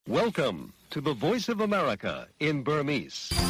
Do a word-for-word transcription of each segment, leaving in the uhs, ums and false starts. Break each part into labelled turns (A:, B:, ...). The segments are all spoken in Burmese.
A: Welcome to the Voice of America in Burmese.
B: ။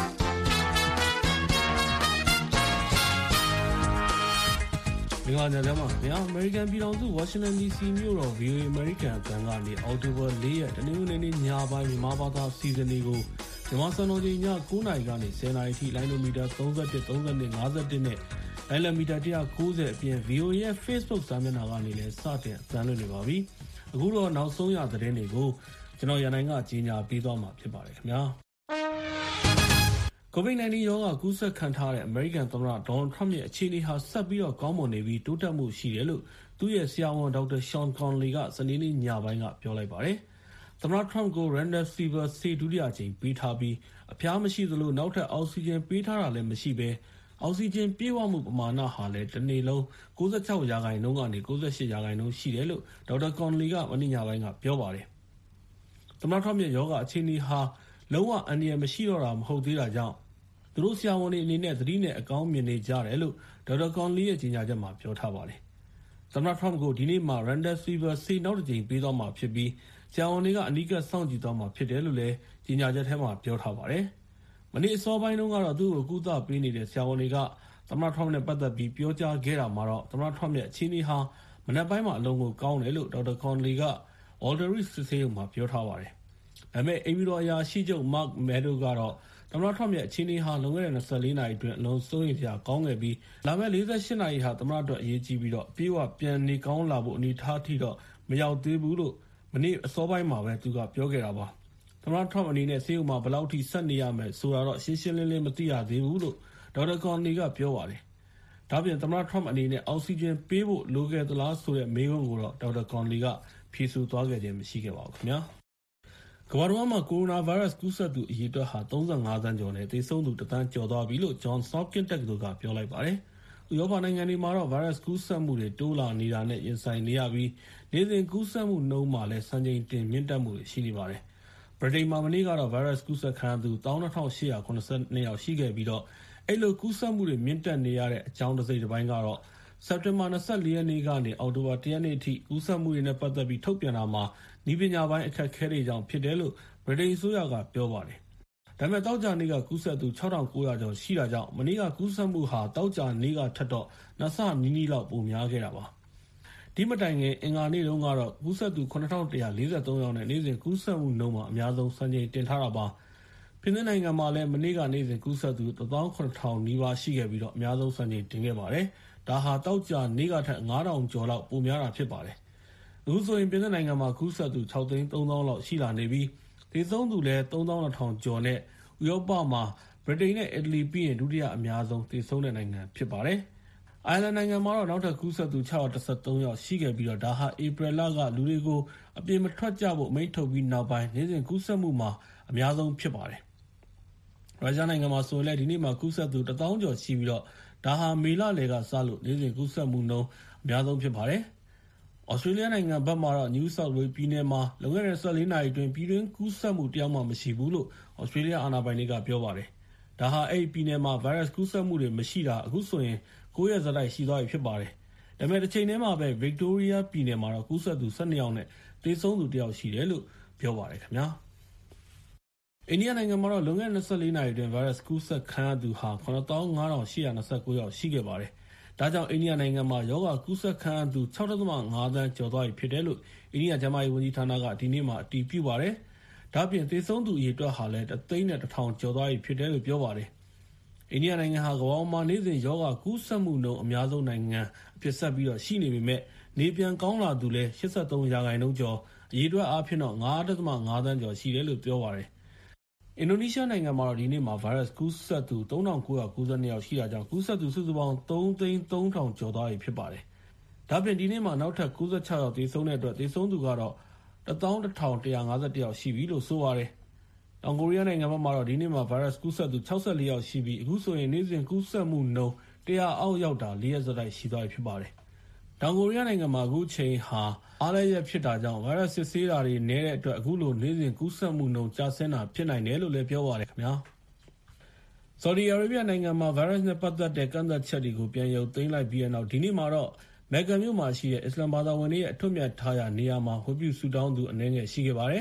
B: ဒီကနေ့မှာမြန်မာ American ပြည်ထောင်စု Washington ဒီ စီ မြို့တော် ဗီ အို အေ American အသံကနေ အောက်တိုဘာ ၄ ရက် တနင်္ဂနွေနေ့ညပိုင်းမြန်မာဘာသာစီစဉ်တွေကိုမြန်မာစံတော်ချိန်ည ၉ နာရီကနေ ၁၀ နာရီထိလိုင်းဒိုမီတာ ၃၁, ၃၂, ၅၁ နဲ့လိုင်းလံမီတာ ၁၉၀ အပြင် ဗီ အို အေ ရဲ့ Facebook စာမျက်နှာကနေလည်းစတင်အသံလွှင့်နေပါပြီ။အခုတော့နောက်ဆုံးရသတင်းတွေကိုကျွန်တော်ရန်နိုင်ကကြီးညာပေးသွားမှာဖြစ်ပါတယ်ခင်ဗျာ။ ကိုဗစ် ၁၉ ရောဂါကူးစက်ခံထားတဲ့ အမေရိကန်သမ္မတဒေါ်နယ်ထရမ့်ရဲ့အခြေအနေဟာဆက်ပြီးတော့ကောင်းမွန်နေပြီးတိုးတက်မှုရှိတယ်လို့သူ့ရဲ့ဆရာဝန်ဒေါက်တာရှောင်းကွန်လီကစနေနေ့ညပိုင်းကပြောလိုက်ပါတယ်။သမ္မတထရမ့်ကို Remdesivir ဆေးဒုတိယအကြိမ်ပေးထားပြီးအဖျားမရှိသလိုနောက်ထပ်အောက်ဆီဂျင်ပေးထားတာလည်းမရှိဘဲအောက်ဆီဂျင်ပြေဝမှုပမာဏဟာလည်းတစ်နေ့လုံး၉၆ ရာခိုင်နှုန်းကနေ၉၈ ရာခိုင်နှုန်းရှိတယ်လို့ဒေါက်တာကွန်လီကမနေ့ညပိုင်းကပြောပါတယ်။သမ္မတထရမ့်ရဲ့ယောဂအခြေအနေဟာလုံးဝအန္တရာယ်မရှိတော့တာမဟုတ်သေးတာကြောင့်သူတို့ဆရာဝန်တွေအနေနဲ့သတိနဲ့အကောင်းမြင်နေကြတယ်လို့ဒေါက်တာကွန်လီရဲ့ကြေညာချက်မှာပြောထားပါတယ်။သမ္မတထရမ့်ကိုဒီနေ့မှာ Remdesivir ဆေးနောက်တစ်ကြိမ်ပေးသွားမှာဖြစ်ပြီးဆရာဝန်တွေကအနီးကပ်စောင့်ကြည့်သွားမှာဖြစ်တယ်လို့လည်းကြေညာချက်ထဲမှာပြောထားပါတယ်။မနေ့အစောပိုင်းတုန်းကတော့သူ့ကိုကုသပေးနေတဲ့ဆရာဝန်တွေကသမ္မတထရမ့်နဲ့ပတ်သက်ပြီးပြောကြားခဲ့တာမှာတော့သမ္မတထရမ့်ရဲ့အခြေအနေဟာမနက်ပိုင်းမှာအလုံးကိုကောင်းတယ်လို့ဒေါက်တာကွန်လီက Walter Reed စစ်ဆေးရုံမှာပြောထားပါတယ်။ဒါပေမဲ့အိမ်ဖြူတော်အရာရှိချုပ် Mark Meadows ကတော့သမ္မတထရမ့်ရဲ့အခြေအနေဟာလွန်ခဲ့တဲ့၂၄ နာရီအတွင်းအလုံးစိုးရိမ်စရာကောင်းခဲ့ပြီးလာမယ့်၄၈ နာရီဟာသမ္မတအတွက်အရေးကြီးပြီးတော့အပြေးအဝပြန်နေကောင်းလာဖို့အနေထားထိတော့မရောက်သေးဘူးလို့မနေ့အစောပိုင်းမှာပဲသူကပြောခဲ့တာပါ။သမ္မတထရမ့်အနေနဲ့ဆေးရုံမှာဘယ်လောက်ထိဆက်နေရမယ်ဆိုတာတော့ရှင်းရှင်းလင်းလင်းမသိရသေးဘူးလို့ဒေါက်တာကွန်လီကပြောပါတယ်။ဒါပြင်သမ္မတထရမ့်အနေနဲ့အောက်ဆီဂျင်ပေးဖို့လိုခဲ့သလားဆိုတဲ့မေးခွန်းကိုတော့ဒေါက်တာကွန်လီကဖြေဆိုသွားခဲ့ခြင်းမရှိခဲ့ပါဘူးခင်ဗျာ။ကမ္ဘာတော်မှာကိုရိုနာဗိုင်းရပ်စ်ကူးစက်သူအရေအတွက်ဟာ၃၅ သန်းကျော်နဲ့သေဆုံးသူတစ်သန်းကျော်သွားပြီလို့ Johns Hopkins တက္ကသိုလ်ကပြောလိုက်ပါတယ်။ဥရောပနိုင်ငံတွေမှာတော့ဗိုင်းရပ်စ်ကူးစက်မှုတွေတိုးလာနေတာနဲ့ရင်ဆိုင်နေရပြီးနေ့စဉ်ကူးစက်မှုနှုန်းမှာလည်းစံချိန်တင်မြင့်တက်မှုတွေရှိနေပါတယ်။ဗြိတိန်မှာမနေ့ကတော့ဗိုင်းရပ်စ်ကူးစက်ခံရသူ၁၂,၈၇၂ ယောက်ရှိခဲ့ပြီးတော့အဲ့လိုကူးစက်မှုတွေမြင့်တက်နေရတဲ့အကြောင်းတစ်စိတ်တစ်ပိုင်းကတော့စက်တင်ဘာ၂၄ ရက်နေ့ကနေအောက်တိုဘာ၁ ရက်နေ့အထိကူးစက်မှုတွေနဲ့ပတ်သက်ပြီးထုတ်ပြန်တာမှာနည်းပညာပိုင်းအခက်အခဲတွေကြောင့်ဖြစ်တယ်လို့ဗြိတိန်အစိုးရကပြောပါတယ်။ဒါပေမဲ့တောက်ကြနေ့ကကူးစက်သူ၆ထောင်ကိုးရာကျော်ရှိတာကြောင့်မနေ့ကကူးစက်မှုဟာတောက်ကြနေ့ကထက်တော့နှစ်ဆနီးနီးလောက်ပိုများခဲ့တာပါ။ဒီမတိုင်ခင်အင်္ဂါနေ့တုန်းကတော့ကူးစက်သူခုနှစ်ထောင်၁၄၃ ယောက်နဲ့နေ့စဉ်ကူးစက်မှုနှုန်းမှာအများဆုံးစံချိန်တင်ထားတာပါ။ပြင်သစ်နိုင်ငံမှာလည်းမနေ့ကနေ့စဉ်ကူးစက်သူ၁သောင်းခုနှစ်ထောင်နီးပါးရှိခဲ့ပြီးတော့အများဆုံးစံချိန်တင်ခဲ့ပါတယ်။ဒါဟာတောက်ကြနေ့ကထက်၅ထောင်ကျော်လောက်ပိုများတာဖြစ်ပါတယ်။အခုဆိုရင်ပြင်သစ်နိုင်ငံမှာကူးစက်သူ၆သိန်း၃သောင်းလောက်ရှိလာနေပြီးသေဆုံးသူလည်း၃သောင်း၂ထောင်ကျော်နဲ့ဥရောပမှာဗြိတိန်နဲ့အီတလီပြီးရင်ဒုတိယအများဆုံးသေဆုံးတဲ့နိုင်ငံဖြစ်ပါတယ်။အိုင်ယာလန်နိုင်ငံမှာတော့နောက်ထပ်ကူးစက်သူ၆၁၃ယောက်ရှိခဲ့ပြီးတော့ဒါဟာဧပြီလကလူတွေကိုအပြင်မထွက်ကြဖို့အမိန့်ထုတ်ပြီးနောက်ပိုင်းနေ့စဉ်ကူးစက်မှုမှာအများဆုံးဖြစ်ပါတယ်။ရုရှားနိုင်ငံမှာဆိုရင်လည်းဒီနေ့မှာကူးစက်သူတစ်သောင်းကျော်ရှိပြီးတော့ဒါဟာမေလလယ်ကစလို့နေ့စဉ်ကူးစက်မှုနှုန်းအများဆုံးဖြစ်ပါတယ်။ဩစတြေးလျနိုင်ငံဘက်မှာတော့ New South Wales ပြည်နယ်မှာလွန်ခဲ့တဲ့၂၄ နာရီအတွင်းပြည်တွင်းကူးစက်မှုတယောက်မှမရှိဘူးလို့ဩစတြေးလျအာဏာပိုင်တွေကပြောပါတယ်။ဒါဟာအဲ့ဒီပြည်နယ်မှာဗိုင်းရပ်စ်ကူးစက်မှုတွေမရှိတာအခုဆိုရင်၉ရက်ဆက်တိုက်ရှိသွားပြီဖြစ်ပါတယ်။ဒါပေမဲ့တစ်ချိန်တည်းမှာပဲ Victoria ပြည်နယ်မှာတော့ကူးစက်သူ၁၂ယောက်နဲ့သေဆုံးသူတစ်ယောက်ရှိတယ်လို့ပြောပါတယ်ခင်ဗျာ။အိန္ဒိယနိုင်ငံမှာတော့လွန်ခဲ့တဲ့၂၄ နာရီအတွင်းဗိုင်းရပ်စ်ကူးစက်ခံရသူဟာ၇သောင်း၅ထောင်၈ရာ၂၉ ယောက်ရှိခဲ့ပါတယ်။ဒါကြောင့်အိန္ဒိယနိုင်ငံမှာယောဂကူးစက်ခံရသူ၆.၅ သန်းကျော်သွားပြီဖြစ်တယ်လို့အိန္ဒိယကျန်းမာရေးဝန်ကြီးဌာနကဒီနေ့မှအတည်ပြုပါတယ်။ဒါ့အပြင်သေဆုံးသူအရေအတွက်ဟာလည်းတစ်သိန်းနဲ့တစ်ထောင်ကျော်သွားပြီဖြစ်တယ်လို့ပြောပါတယ်။အိန္ဒိယနိုင်ငံဟာကမ္ဘာပေါ်မှာနေ့စဉ်ယောဂကူးစက်မှုနှုန်းအများဆုံးနိုင်ငံအဖြစ်ဆက်ပြီးတော့ရှိနေပေမဲ့နေပြန်ကောင်းလာသူလည်း၈၃ ရာခိုင်နှုန်းကျော်အရေအတွက်အားဖြင့်တော့၅.၅ သန်းကျော်ရှိတယ်လို့ပြောပါတယ်။အင်ဒိုနီးရှားနိုင်ငံမှာတော့ဒီနေ့မှာဗိုင်းရပ်စ်ကူးစက်သူ၃ထောင်ကိုးရာကိုးဆယ်၂ယောက်ရှိတာကြောင့်ကူးစက်သူစုစုပေါင်း၃သိန်း၃ထောင်ကျော်သွားပြီဖြစ်ပါတယ်။ဒါ့အပြင်ဒီနေ့မှာနောက်ထပ်၉၆ယောက်သေဆုံးတဲ့အတွက်သေဆုံးသူကတော့တစ်သောင်းတစ်ထောင်တစ်ရာ၅၁ယောက်ရှိပြီလို့ဆိုပါတယ်။တောင်ကိုရီးယားနိုင်ငံဘက်မှာတော့ဒီနေ့မှာဗိုင်းရပ်စ်ကူးစက်သူ၆၄ယောက်ရှိပြီးအခုဆိုရင်နေ့စဉ်ကူးစက်မှုနှုန်းတစ်ရာအောက်ရောက်တာ၄ရက်ဆက်တိုက်ရှိသွားပြီဖြစ်ပါတယ်။တောင်ကိုရီးယားနိုင်ငံမှာအခုချိန်ဟာအားလည်းရက်ဖြစ်တာကြောင့်ဗိုင်းရပ်စ်စစ်ဆေးတာတွေနည်းတဲ့အတွက်အခုလိုနေ့စဉ်ကူးစက်မှုနှုန်းကျဆင်းတာဖြစ်နိုင်တယ်လို့လည်းပြောပါတယ်ခင်ဗျာ။ဆော်ဒီအာရေဗျနိုင်ငံမှာဗိုင်းရပ်စ်နဲ့ပတ်သက်တဲ့ကန့်သတ်ချက်တွေကိုပြန်ရုပ်သိမ်းလိုက်ပြီးတဲ့နောက်ဒီနေ့မှာတော့မက်ဂါမြို့မှာရှိတဲ့အစ္စလာမ်ဘာသာဝင်တွေရဲ့အထွတ်မြတ်ထားရာနေရာမှာဝတ်ပြုဆုတောင်းသူအနည်းငယ်ရှိခဲ့ပါတယ်။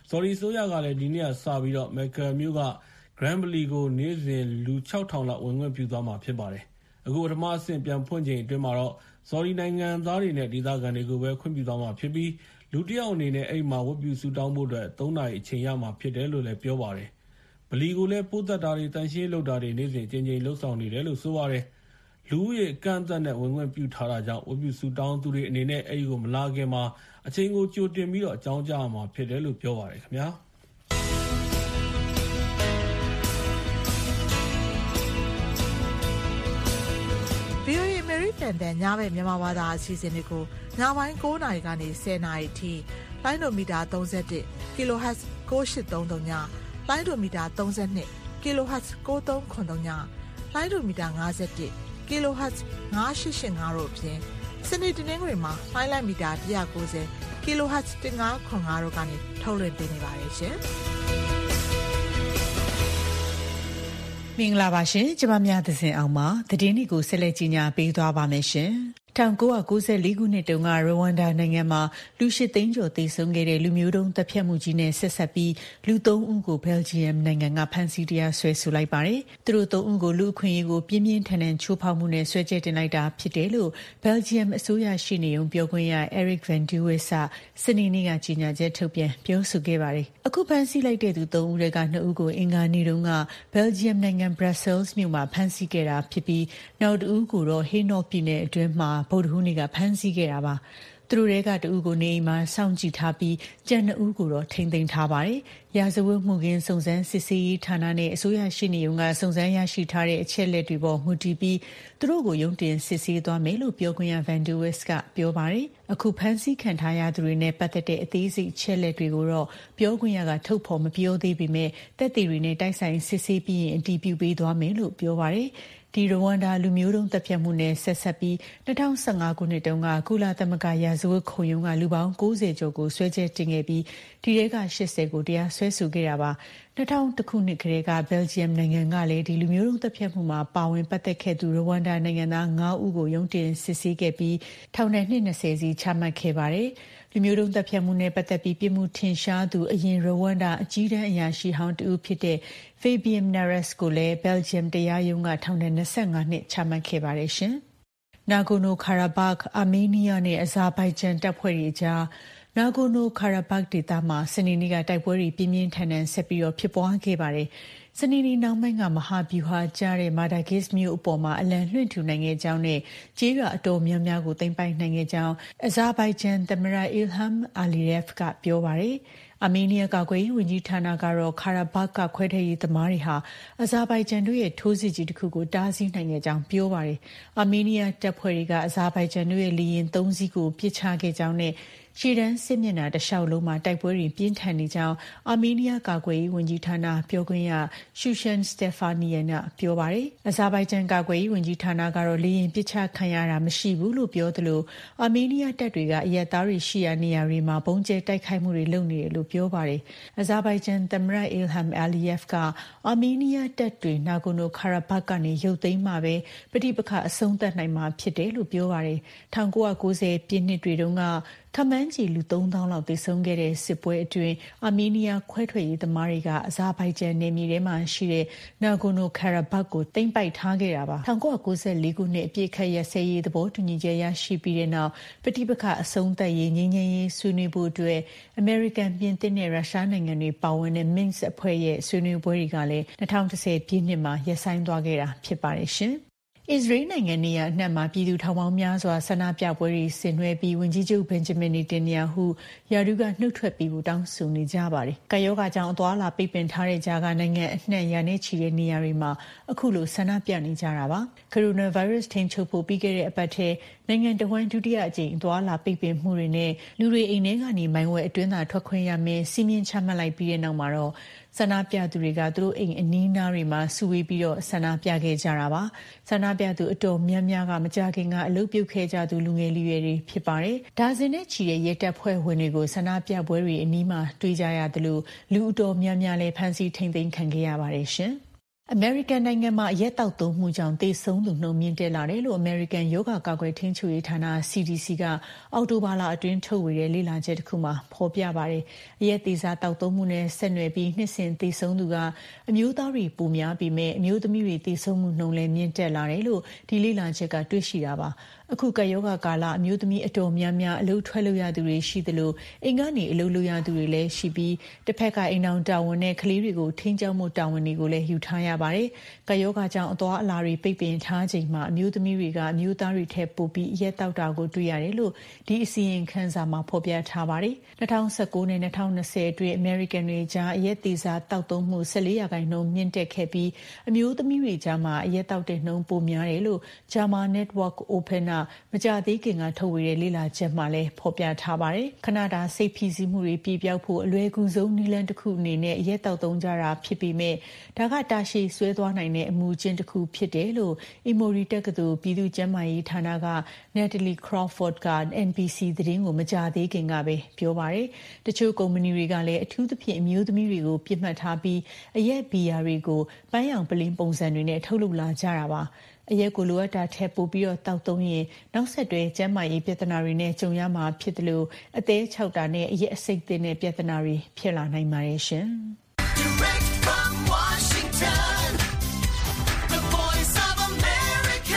B: ဆော်ဒီဆိုရကလည်းဒီနေ့ကစပြီးတော့မက်ကာမြို့က Granbury ကိုနေ့စဉ်လူ ခြောက်ထောင် လောက်ဝင်ခွင့်ပြုသွားမှာဖြစ်ပါတယ်။အခုပထမအဆင့်ပြန်ဖွင့်ချိန်အတွင်းမှာတော့ဆော်ဒီနိုင်ငံသားတွေနဲ့ဒေသခံတွေကိုပဲခွင့်ပြုသွားမှာဖြစ်ပြီးလူတစ်ယောက်အနေနဲ့အဲ့မှာဝတ်ပြုဆုတောင်းဖို့အတွက်သုံးနာရီအချိန်ရမှာဖြစ်တယ်လို့လည်းပြောပါတယ်။ဗလီကိုလည်းပိုးသက်တာတွေတန်ရှင်းလုပ်တာတွေနေ့စဉ်ချင်းချင်းလှုပ်ဆောင်နေတယ်လို့ဆိုပါတယ်။လူဦးရေအကန့်အသတ်နဲ့ဝင်ခွင့်ပြုထားတာကြောင့်ဝတ်ပြုဆုတောင်းသူတွေအနေနဲ့အဲ့ဒီကိုမလာခင်မှာအချိန်ကိုကြိုတင်ပြီးတော့အကြောင်းကြားရမှာဖြစ်တယ်လို့ပြောပါတယ်ခင်ဗျာ။
C: ဗွီအိုအေ American တန်ညဘက်မြန်မာဘာသာအစီအစဉ်တွေကိုညပိုင်း၉နာရီကနေ၁၀နာရီအထိလိုင်းဒိုမီတာ31 kilohertz 9833ညလိုင်းဒိုမီတာ32 kilohertz 9393ညလိုင်းဒိုမီတာ51 kilohertz 9885တို့အပြင်စနေတနင်္ဂနွေမှာလိုင်းလိုက်မီတာone ninety kilohertz one five eight fiveတို့ကနေထုတ်လွှင့်ပေးနေပါတယ်ရှင်
D: မင်္ဂလာပါရှင်ကျမမြသဇင်အောင်ပါသတင်းတွေကိုဆက်လက်ကြီးညာပေးသွားပါမယ်ရှင်၁၉၉၄ခုနှစ်တုန်းကရဝမ်ဒါနိုင်ငံမှာလူရှစ်သိန်းကျော်သေဆုံးခဲ့တဲ့လူမျိုးတုံးတပ်ဖြတ်မှုကြီးနဲ့ဆက်ဆက်ပြီးလူသုံးဦးကိုဘယ်လ်ဂျီယမ်နိုင်ငံကဖမ်းဆီးတရားစွဲဆိုလိုက်ပါတယ်။သူတို့သုံးဦးကိုလူအခွင့်အရေးကိုပြင်းပြင်းထန်ထန်ချိုးဖောက်မှုနဲ့စွဲချက်တင်လိုက်တာဖြစ်တယ်လို့ဘယ်လ်ဂျီယမ်အစိုးရရှိနေုံပြောခွင့်ရ Eric Van Der Wis ကစနေနေ့ကကြေညာချက်ထုတ်ပြန်ပြောဆိုခဲ့ပါတယ်။အခုဖမ်းဆီးလိုက်တဲ့သူသုံးဦးကနှစ်ဦးကိုအင်္ဂါနေ့တုန်းကဘယ်လ်ဂျီယမ်နိုင်ငံဘရပ်ဆဲလ်မြို့မှာဖမ်းဆီးခဲ့တာဖြစ်ပြီးနောက်တစ်ဦးကိုတော့ဟေနော့ပြည်နယ်အတွင်းမှာဗုဒ္ဓဟူးနေ့ကဖမ်းဆီးခဲ့တာပါသူတို့တွေကတဦးကိုနေအိမ်မှာစောင့်ကြည့်ထားပြီးကြံနှစ်ဦးကိုတော့ထိန်းသိမ်းထားပါတယ်ရာဇဝတ်မှုခင်းစုံစမ်းစစ်ဆေးရေးဌာနနဲ့အစိုးရရှိနေုံကစုံစမ်းရရှိထားတဲ့အချက်လက်တွေပေါ်မူတည်ပြီးသူတို့ကိုရုံးတင်စစ်ဆေးသွားမယ်လို့ပြောခွင့်ရ Van Der Wis ကပြောပါတယ်အခုဖမ်းဆီးခံထားရသူတွေနဲ့ပတ်သက်တဲ့အသေးစိတ်ချက်လက်တွေကိုတော့ပြောခွင့်ရကထုတ်ဖော်မပြောသေးပေမဲ့တပ်တွေတွေနဲ့တိုက်ဆိုင်စစ်ဆေးပြီးရင်အတည်ပြုပေးသွားမယ်လို့ပြောပါတယ်ဒီရဝမ်ဒါလူမျိုးတုံးတပ်ဖြတ်မှုနဲ့ဆက်ဆက်ပြီး၂၀၁၅ခုနှစ်တုန်းကကုလသမဂ္ဂရာဇဝတ်ခုံရုံးကလူပေါင်း၉၀ကျော်ကိုဆွဲချက်တင်ခဲ့ပြီးဒီထဲက၈၀ကိုတရားစွဲဆိုခဲ့တာပါ၂၀၀၁ခုနှစ်ကတည်းကဘယ်လ်ဂျီယမ်နိုင်ငံကလည်းဒီလူမျိုးတုံးတပ်ဖြတ်မှုမှာပါဝင်ပတ်သက်ခဲ့သူရဝမ်ဒါနိုင်ငံသား၅ဦးကိုရုံးတင်စစ်ဆေးခဲ့ပြီးထောင်ဒဏ်နှစ်၂၀စီချမှတ်ခဲ့ပါတယ်လူမျိုးတုံးတပ်ဖြတ်မှုနဲ့ပတ်သက်ပြီးပြစ်မှုထင်ရှားသူအရင်ရဝမ်ဒါအကြီးတန်းအရာရှိဟောင်းတူဖြစ်တဲ့ Fabian Nares ကိုလည်းဘယ်လ်ဂျီယမ်တရားရုံးကထောင်ဒဏ်၂၅နှစ်ချမှတ်ခဲ့ပါတယ်ရှင်။ Nagorno-Karabakh အာမေးနီးယားနဲ့အဇာဘိုင်ဂျန်တပ်ဖွဲ့တွေကြားNagorno-Karabakh ဒေသမှာစနေနေ့ကတိုက်ပွဲတွေပြင်းပြင်းထန်ထန်ဆက်ပြီးတော့ဖြစ်ပွားခဲ့ပါတယ်။စနေနေ့နောက်ပိုင်းကမဟာဗျူဟာကျတဲ့မာဒါဂစ်မြို့အပေါ်မှာအလံလွှင့်ထူနိုင်ခဲ့ကြောင်းနဲ့ကျေးရွာအတော်များများကိုသိမ်းပိုက်နိုင်ခဲ့ကြောင်းအဇာဘိုင်ဂျန်သမ္မတ Ilham Aliyev ကပြောပါတယ်။အာမေးနီးယားကာကွယ်ရေးဝန်ကြီးဌာနကတော့ခါရာဘတ်ကခွဲထွက်ရေးသမားတွေဟာအဇာဘိုင်ဂျန်တို့ရဲ့ထိုးစစ်ကြီးတစ်ခုကိုတားဆီးနိုင်ခဲ့ကြောင်းပြောပါတယ်။အာမေးနီးယားတပ်ဖွဲ့တွေကအဇာဘိုင်ဂျန်တို့ရဲ့လေယာဉ်သုံးစီးကိုပစ်ချခဲ့ကြောင်းနဲ့ရှေ့တန်းစစ်မျက်နှာတစ်လျှောက်လုံးမှာတိုက်ပွဲတွေပြင်းထန်နေကြောင်းအာမေးနီးယားကာကွယ်ရေးဝန်ကြီးဌာနပြောခွင့်ရရှူရှန်စတေဖာနီယန်ကပြောပါတယ်။အဇာဘိုင်ဂျန်ကာကွယ်ရေးဝန်ကြီးဌာနကတော့လေယာဉ်ပစ်ချခံရတာမရှိဘူးလို့ပြောသလိုအာမေးနီးယားတပ်တွေကအရက်သားတွေရှိရာနေရာတွေမှာပုံကျဲတိုက်ခိုက်မှုတွေလုပ်နေတယ်လို့ပြောပါတယ်။အဇာဘိုင်ဂျန်သမ္မတ Ilham Aliyev ကအာမေးနီးယားတပ်တွေနာဂိုနိုခါရာဘတ်ကနေရုပ်သိမ်းမှပဲပဋိပက္ခအဆုံးသတ်နိုင်မှာဖြစ်တယ်လို့ပြောပါတယ်။၁၉၉၀ပြည့်နှစ်တွေတုန်းကခမန်းကြီးလူသုံးသောင်းလောက်သေဆုံးခဲ့တဲ့စစ်ပွဲအတွင်းအာမေးနီးယားခွဲထွက်ရေးသမားတွေကအဇာဘိုင်ဂျန်နယ်မြေထဲမှာရှိတဲ့နာဂိုနိုခါရာဘတ်ကိုသိမ်းပိုက်ထားခဲ့တာပါ၁၉၉၄ခုနှစ်အပြည့်ခတ်ရစဲရေးသဘောတူညီချက်ရရှိပြီးတဲ့နောက်ပဋိပက္ခအဆုံးသတ်ရေးငြိမ်းချမ်းရေးဆွေးနွေးဖို့အတွက်အမေရိကန်ပြင်သစ်နဲ့ရုရှားနိုင်ငံတွေပါဝင်တဲ့ Minsk အဖွဲ့ရဲ့ဆွေးနွေးပွဲတွေကလည်း၂၀၁၀ပြည့်နှစ်မှာရပ်ဆိုင်းသွားခဲ့တာဖြစ်ပါတယ်ရှင်အစ္စရေးနိုင်ငံနေရာအနှံ့မှာပြည်သူထောင်ပေါင်းများစွာဆန္ဒပြပွဲတွေဆင်နွှဲပြီးဝန်ကြီးချုပ်ဘင်ဂျမင်နေတန်နီယာဟုယာဒူးကနှုတ်ထွက်ပြီးဖို့တောင်းဆိုနေကြပါတယ်။ကာယောဂါကြောင့်အသွားလာပိတ်ပင်ထားတဲ့ကြားကနိုင်ငံအနှံ့ရာနဲ့ချီတဲ့နေရာတွေမှာအခုလိုဆန္ဒပြနေကြတာပါ။ကိုရိုနာဗိုင်းရပ်စ်ထိန်းချုပ်ဖို့ပြီးခဲ့တဲ့အပတ်ထဲနိုင်ငံတော်ဝန်ဒုတိယအကြိမ်အသွားလာပိတ်ပင်မှုတွေနဲ့လူတွေအိမ်ထဲကနေမိုင်းဝဲအတွင်းသာထွက်ခွင့်ရမယ်စီမင်းချမှတ်လိုက်ပြီးတဲ့နောက်မှာတော့ဆန္ဒပြသူတွေကသူတို့အိမ်အနီးနားတွေမှာစုဝေးပြီးတော့ဆန္ဒပြခဲ့ကြတာပါဆန္ဒပြသူအတော်များများကမကြခင်ကအလုပ်ပြုတ်ခဲ့ကြသူလူငယ်လူရွယ်တွေဖြစ်ပါတယ်ဒါဇင်နဲ့ချီတဲ့ရဲတပ်ဖွဲ့ဝင်တွေကိုဆန္ဒပြပွဲတွေအနီးမှာတွေ့ကြရတယ်လို့လူအတော်များများလည်းဖမ်းဆီးထိန်သိမ်းခံခဲ့ရပါတယ်ရှင်အမေရိကန်နိုင်ငံမှာအရက်တောက်သုံးမှုကြောင့်သေဆုံးသူနှုန်းမြင့်တက်လာတယ်လို့အမေရိကန်ယောဂကာကွယ်ထိန်းချုပ်ရေးဌာန C D C ကအောက်တိုဘာလအတွင်းထုတ်ဝေတဲ့လေ့လာချက်တစ်ခုမှာဖော်ပြပါတယ်။အရက်သေးစားတောက်သုံးမှုနဲ့ဆက်နွယ်ပြီးနှစ်စဉ်သေဆုံးသူကအမျိုးသားတွေပိုများပြီးမဲ့အမျိုးသမီးတွေသေဆုံးမှုနှုန်းလည်းမြင့်တက်လာတယ်လို့ဒီလေ့လာချက်ကတွေ့ရှိတာပါ။အခုကယောဂကာလအမျိုးသမီးအတော်များများအလုပ်ထွက်လို့ရသူတွေရှိသလိုအိမ်ကနေအလုပ်လုပ်ရသူတွေလည်းရှိပြီးတစ်ဖက်ကအိမ်အောင်တာဝန်နဲ့ကလေးတွေကိုထိန်းကျောင်းမှုတာဝန်တွေကိုလည်းယူထားရပါတယ်။ကယောဂကြောင့်အသွားအလာတွေပိတ်ပင်ထားချိန်မှာအမျိုးသမီးတွေကအမျိုးသားတွေထက်ပိုပြီးအရက်တောက်တာကိုတွေ့ရတယ်လို့ဒီအစီရင်ခံစာမှာဖော်ပြထားပါတယ်။၂၀၁၉နဲ့၂၀၂၀အတွင်းအမေရိကန်တွေကြားအရက်သေးစားတောက်သုံးမှု၁၄ရာခိုင်နှုန်းမြင့်တက်ခဲ့ပြီးအမျိုးသမီးတွေကြားမှာအရက်တောက်တဲ့နှုန်းပိုများတယ်လို့ Jama Network Open မကြသေးခင်ကထုတ်ဝေတဲ့လေ့လာချက်မှာလည်းဖော်ပြထားပါတယ်။ခဏတာစိတ်ဖိစီးမှုတွေပြေပြောက်ဖို့အလွယ်ကူဆုံးနည်းလမ်းတစ်ခုအနေနဲ့အရက်တောက်သုံးကြတာဖြစ်ပေမဲ့ဒါကတာရှည်ဆွဲသွားနိုင်တဲ့အမှုချင်းတစ်ခုဖြစ်တယ်လို့ Emory တက္ကသိုလ်ပြည်သူ့ကျန်းမာရေးဌာနက Natalie Crawford က N B C သတင်းကိုမကြသေးခင်ကပဲပြောပါတယ်။တချို့ကုမ္ပဏီတွေကလည်းအထူးသဖြင့်အမျိုးသမီးတွေကိုပြစ်မှတ်ထားပြီးအရက်ဘီယာတွေကိုပန်းရောင်ပလင်းပုံစံတွေနဲ့ထုတ်လုပ်လာကြတာပါ။အရက်ကိုလိုအပ်တာထက်ပိုပြီးတော့တောက်သုံးရင်နောက်ဆက်တွဲကျန်းမာရေးပြဿနာတွေနဲ့ကြုံရမှာဖြစ်တယ်လို့အသေးချောက်တာနဲ့အရက်အစိတ်သစ်နဲ့ပြဿနာတွေဖြစ်လာနိုင်ပါတယ်ရှင်။ Direct from Washington, the voice of America,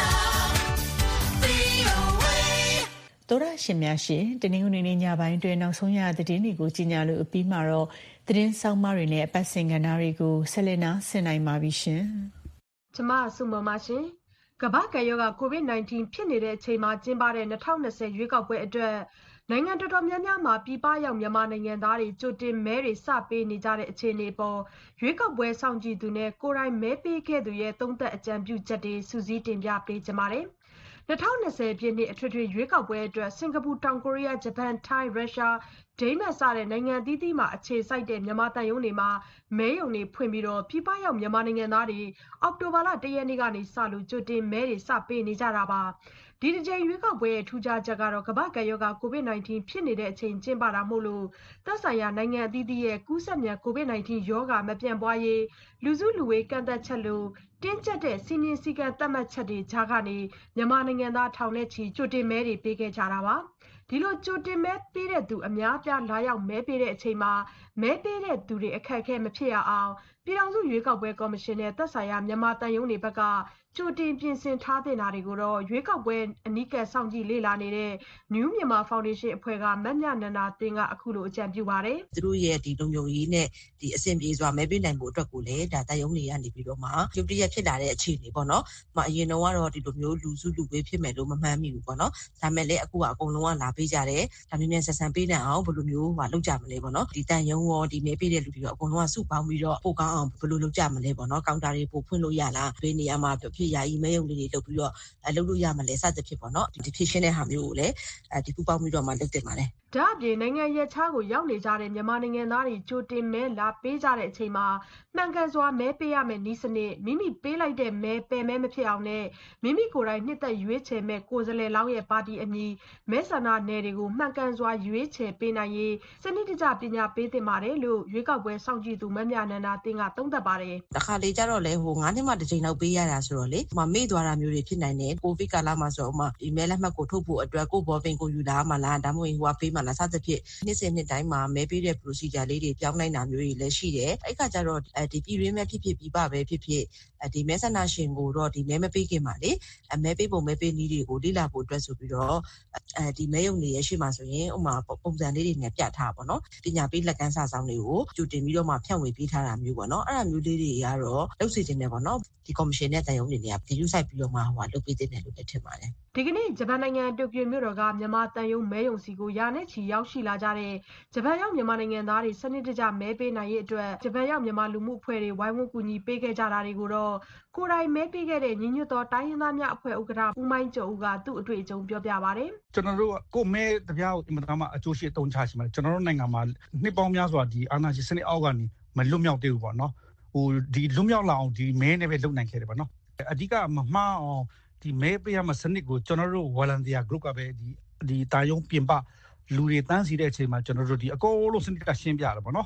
D: V O A တော်ရရှင်များရှင်တနင်္ဂနွေနေ့ညပိုင်းတွင်နောက်ဆုံးရသတင်းတွေကိုကြီးညာလို့အပြီးမှာတော့သတင်းဆောင်မတွေနဲ့အပတ်စဉ်ကဏ္ဍတွေကိုဆက်လက်နာဆင်နိုင်ပါပြီရှင်
E: ။ကျမဆုမမရှင်ကမ္ဘာ့ကပ်ရောဂါ ကိုဗစ် ၁၉ ဖြစ်နေတဲ့အချိန်မှာကျင်းပတဲ့၂၀၂၀ရွေးကောက်ပွဲအတွက်နိုင်ငံတော်တော်များများမှာပြည်ပရောက်မြန်မာနိုင်ငံသားတွေကြိုတင်မဲတွေစပေးနေကြတဲ့အခြေအနေပေါ်ရွေးကောက်ပွဲစောင့်ကြည့်သူနဲ့ကိုယ်တိုင်မဲပေးခဲ့သူရဲ့သုံးသပ်အကြံပြုချက်တွေစူးစီးတင်ပြပေးကြပါတယ်။၂၀၂၀ပြည့်နှစ်အထွေထွေရွေးကောက်ပွဲအတွက်စင်ကာပူတောင်ကိုရီးယားဂျပန်ထိုင်းရုရှားဒိန်းမတ်စတဲ့နိုင်ငံအသီးသီးမှာအခြေစိုက်တဲ့မြန်မာတန်ယုံတွေမှာမဲရုံတွေဖွင့်ပြီးတော့ပြည်ပရောက်မြန်မာနိုင်ငံသားတွေအောက်တိုဘာလ၁ရက်နေ့ကနေစလို့ကြိုတင်မဲတွေစပေးနေကြတာပါဒီတစ်ချိန်ရွေးကောက်ပွဲရဲ့ထူးခြားချက်ကတော့ကမ္ဘာ့ကပ်ရောဂါ ကိုဗစ် ၁၉ ဖြစ်နေတဲ့အချိန်ကျင်းပတာမို့လို့သက်ဆိုင်ရာနိုင်ငံအသီးသီးရဲ့ကူးစက်မြန်ကိုဗစ် ၁၉ ရောဂါမပြန့်ပွားရေးလူစုလူဝေးကန့်သက်ချက်လို့တင်းကျပ်တဲ့စီမင်းစည်းကမ်းသတ်မှတ်ချက်တွေကြားကနေမြန်မာနိုင်ငံသားထောင်နဲ့ချီကြိုတင်မဲတွေပေးခဲ့ကြတာပါဒီလိုကြိုတင်မဲပေးတဲ့သူအများပြားလာရောက်မဲပေးတဲ့အချိန်မှာမဲပေးတဲ့သူတွေအခက်အခဲမဖြစ်ရအောင်ပြည်ထောင်စုရွေးကောက်ပွဲကော်မရှင်နဲ့သက်ဆိုင်ရာမြန်မာတန်ယုံတွေဘက်ကကြိုတင်ပြင်ဆင်ထားတဲ့နာတွေကိုတော့ရွေးကောက်ပွဲအနီးကပ်စောင့်ကြည့်လေ့လာနေတဲ့ New Myanmar Foundation အဖွဲ့ကမတ်မြနန္ဒာသင်းကအခုလိုအကြံပြုပါတယ်
F: သူတို့ရဲ့ဒီလုံခြုံရေးနဲ့ဒီအဆင်ပြေစွာမဲပေးနိုင်ဖို့အတွက်ကိုလည်းဒါတန်ယုံတွေကနေပြီးတော့မှရုပ်တရက်ဖြစ်လာတဲ့အခြေအနေပေါ့နော်။မအရင်တော့ကတော့ဒီလိုမျိုးလူစုလူဝေးဖြစ်မယ်လို့မမှန်းမိဘူးပေါ့နော်။ဒါမဲ့လည်းအခုကအကုန်လုံးကလာပေးကြတယ်။ဒါမျိုးမြန်ဆက်ဆံပေးနိုင်အောင်ဘယ်လိုမျိုးဟိုလုပ်ကြမလဲပေါ့နော်။ဒီတန်ယုံရောဒီမဲပေးတဲ့လူတွေရောအကုန်လုံးကစုပေါင်းပြီးတော့ပို့ကောင်းအောင်ဘယ်လိုလုပ်ကြမလဲပေါ့နော်။ကောင်တာတွေပို့ဖွင့်လို့ရလား။ဘယ်နေရာမှာဖြစ်ရာကြီးမဲရုံလေးတွေလုပ်ပြီးတော့အလုပ်လို့ရမလဲစသဖြင့်ပေါ့နော်ဒီဖြစ်ရှင်းတဲ့ဟာမျိုးကိုလည်းအဲဒီပူပေါင်းပြီးတော့မှလုပ်တင်ပါတယ်
E: ဒါအပြင်နိုင်ငံရဲ့ခြားကိုရောက်နေကြတဲ့မြန်မာနိုင်ငံသားတွေကြိုတင်မဲလာပေးကြတဲ့အချိန်မှာမှန်ကန်စွာမဲပေးရမယ့်နည်းစနစ်မိမိပေးလိုက်တဲ့မဲပယ်မဲမဖြစ်အောင်နဲ့မိမိကိုယ်တိုင်နှစ်သက်ရွေးချယ်မဲ့ကိုယ်စားလှယ်လောင်းရဲ့ပါတီအမည်မဲဆန္ဒနယ်တွေကိုမှန်ကန်စွာရွေးချယ်ပေးနိုင်ရေးစနစ်တကျပညာပေးသင့်ပါတယ်လို့ရွေးကောက်ပွဲစောင့်ကြည့်သူမမြနန္ဒာသင်းကသုံးသပ်ပါတယ်
F: တခါလေကြတော့လေဟိုငါးနှစ်မှတစ်ချိန်လောက်ပေးရတာဆိုတော့လေဟိုမေ့သွားတာမျိုးတွေဖြစ်နိုင်တယ်ကိုဗစ်ကာလမှာဆိုတော့ဥမာဒီမဲလက်မှတ်ကိုထုတ်ဖို့အတွက်ကိုဘောပင်ကိုယူလာမှလားဒါမှမဟုတ်ဟိုကပေးမှလားစသဖြင့်နှစ်စဉ်နှစ်တိုင်းမှာမဲပေးတဲ့ procedure လေးတွေပြောင်းနိုင်တာမျိုးတွေလည်းရှိတယ်အဲ့ခါကျတော့ဒီပြည်ရင်းမဲဖြစ်ဖြစ်ပြပပဲဖြစ်ဖြစ်ဒီမဲဆန္ဒရှင်ကိုတော့ဒီမဲမပေးခင်ပါလေအမဲပေးပုံမဲပေးနည်းတွေကိုလေ့လာဖို့အတွက်ဆိုပြီးတော့အဲဒီမဲရုံတွေရဲ့ရှေ့မှာဆိုရင်ဥမာပုံစံလေးတွေနဲ့ပြထားပါတော့ပညာပေးလက်ကမ်းစာဆောင်တွေကိုကြိုတင်ပြီးတော့မှဖြန့်ဝေပေးထားတာမျိုးပေါ့နော်အဲ့ဒါမျိုးလေးတွေကတော့လုပ်စီခြင်းနဲ့ပေါ့နော်ဒီကော်မရှင်နဲ့တန်ယုံတွေเนี่ยဒီယူဆိုင်ပြီးတော့မှဟိုလုပ်ပေးတဲ့တယ်လို့လည်းထင်ပါတယ်
E: ဒီကနေ့ဂျပန်နိုင်ငံတိုကျိုမြို့တော်ကမြန်မာတန်ယုံမဲယုံစီကိုရာနဲ့ချီရောက်ရှိလာကြတဲ့ဂျပန်ရောက်မြန်မာနိုင်ငံသားတွေစနစ်တကျမဲပေးနိုင်ရေးအတွက်ဂျပန်ရောက်မြန်မာလူမှုအဖွဲ့တွေဝိုင်းဝန်းကူညီပေးခဲ့ကြတာတွေကိုတော့ကိုယ်တိုင်မဲပေးခဲ့တဲ့ညီညွတ်သောတိုင်းရင်းသားများအဖွဲ့ဥက္ကဋ္ဌဦးမိုင်းကျော်ဦးကသူ့အတွေ့အကြုံပြောပြပါတယ်
G: ကျွန်တော်တို့ကိုမဲတပြားကိုအင်မတန်မှအကျိုးရှိတုံးချရှိမှာကျွန်တော်တို့နိုင်ငံမှာနှစ်ပေါင်းများစွာဒီအာဏာရှင်စနစ်အောက်ကနေမလွတ်မြောက်သေးဘူးပေါ့နော်ဟိုဒီလွတ်မြောက်လာအောင်ဒီမဲနဲ့ပဲလုပ်နိုင်ခဲ့တယ်ပေါ့နော်အဓိကမမှားအောင်ဒီမဲပေးရမယ့်စနစ်ကိုကျွန်တော်တို့ volunteer group ကပဲဒီဒီတာယုံပြင်ပလူတွေတန်းစီတဲ့အချိန်မှာကျွန်တော်တို့ဒီအကုန်လုံးစနစ်ကရှင်းပြတယ်ပေါ့နော်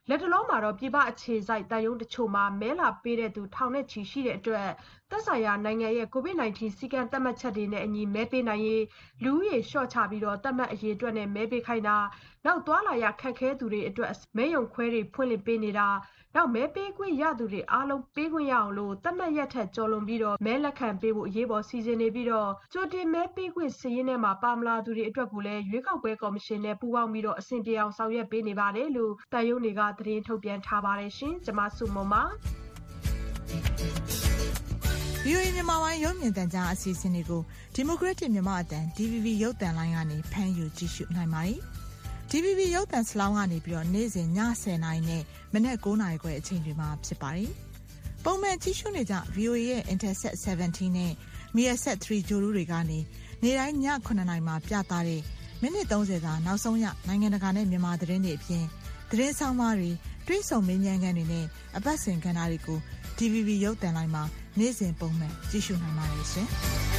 E: လက်တလုံးမှာတော့ပြည်ပအခြေစိုက်တန်ယုံတချို့မှာမဲလာပေးတဲ့သူထောင်နဲ့ချီရှိတဲ့အတွက်သက်ဆိုင်ရာနိုင်ငံရဲ့ ကိုဗစ် ၁၉ စည်းကမ်းသတ်မှတ်ချက်တွေနဲ့အညီမဲပေးနိုင်ရေးလူဦးရေလျှော့ချပြီးတော့သတ်မှတ်အရေးအတွက်နဲ့မဲပေးခိုင်းတာနောက်သွားလာရခက်ခဲသူတွေအတွက်မဲရုံခွဲတွေဖွင့်လှစ်ပေးနေတာနောက်မဲပေးခွင့်ရသူတွေအားလုံးပေးခွင့်ရအောင်လို့သတ်မှတ်ရက်ထက်ကျော်လွန်ပြီးတော့မဲလက်ခံပေးဖို့အရေးပေါ်စီစဉ်နေပြီးတော့ကြိုတင်မဲပေးခွင့်စရင်းထဲမှာပါမလာသူတွေအတွက်ကိုလည်းရွေးကောက်ပွဲကော်မရှင်နဲ့ပူးပေါင်းပြီးတော့အဆင်ပြေအောင်ဆောင်ရွက်ပေးနေပါတယ်လို့တန်ယုံတွေကသတင်းထုတ်ပြန်ထားပါတယ်ရှင်။ကျွန်မစုမုံပါ
C: ဗီအိုအေ မြန်မာပိုင်းရုပ်မြင်သံကြားအစီအစဉ်တွေကိုဒီမိုကရက်တစ်မြန်မာအသံ ဒီ ဗီ ဗီ ရုပ်သံလိုင်းကနေဖမ်းယူကြည့်ရှုနိုင်ပါတယ်။ ဒီ ဗီ ဗီ ရုပ်သံစလောင်းကနေပြီးတော့နေ့စဉ်ညဆယ်နာရီနဲ့မနက်၉နာရီခွဲအချိန်တွေမှာဖြစ်ပါတယ်။ပုံမှန်ကြည့်ရှုနေကြ ဗီအိုအေ ရဲ့ Intelsat ဆယ်ဗန်တီးနဲ့ Measat သရီ ဂျိုလူတွေကနေနေ့တိုင်းညခုနှစ်နာရီမှာပြသတဲ့မိနစ်သုံးဆယ်သာနောက်ဆုံးရနိုင်ငံတကာနဲ့မြန်မာသတင်းတွေအပြင်သတင်းဆောင်မတွေတွဲဆုံမေးမြန်းခန်းတွေနဲ့အပတ်စဉ်ကဏ္ဍတွေကို ဒီ ဗီ ဗီ ရုပ်သံလိုင်းမှာနေ့စဉ်ပုံမှန်ကြည့်ရှုနိုင်ပါတယ်ရှင်။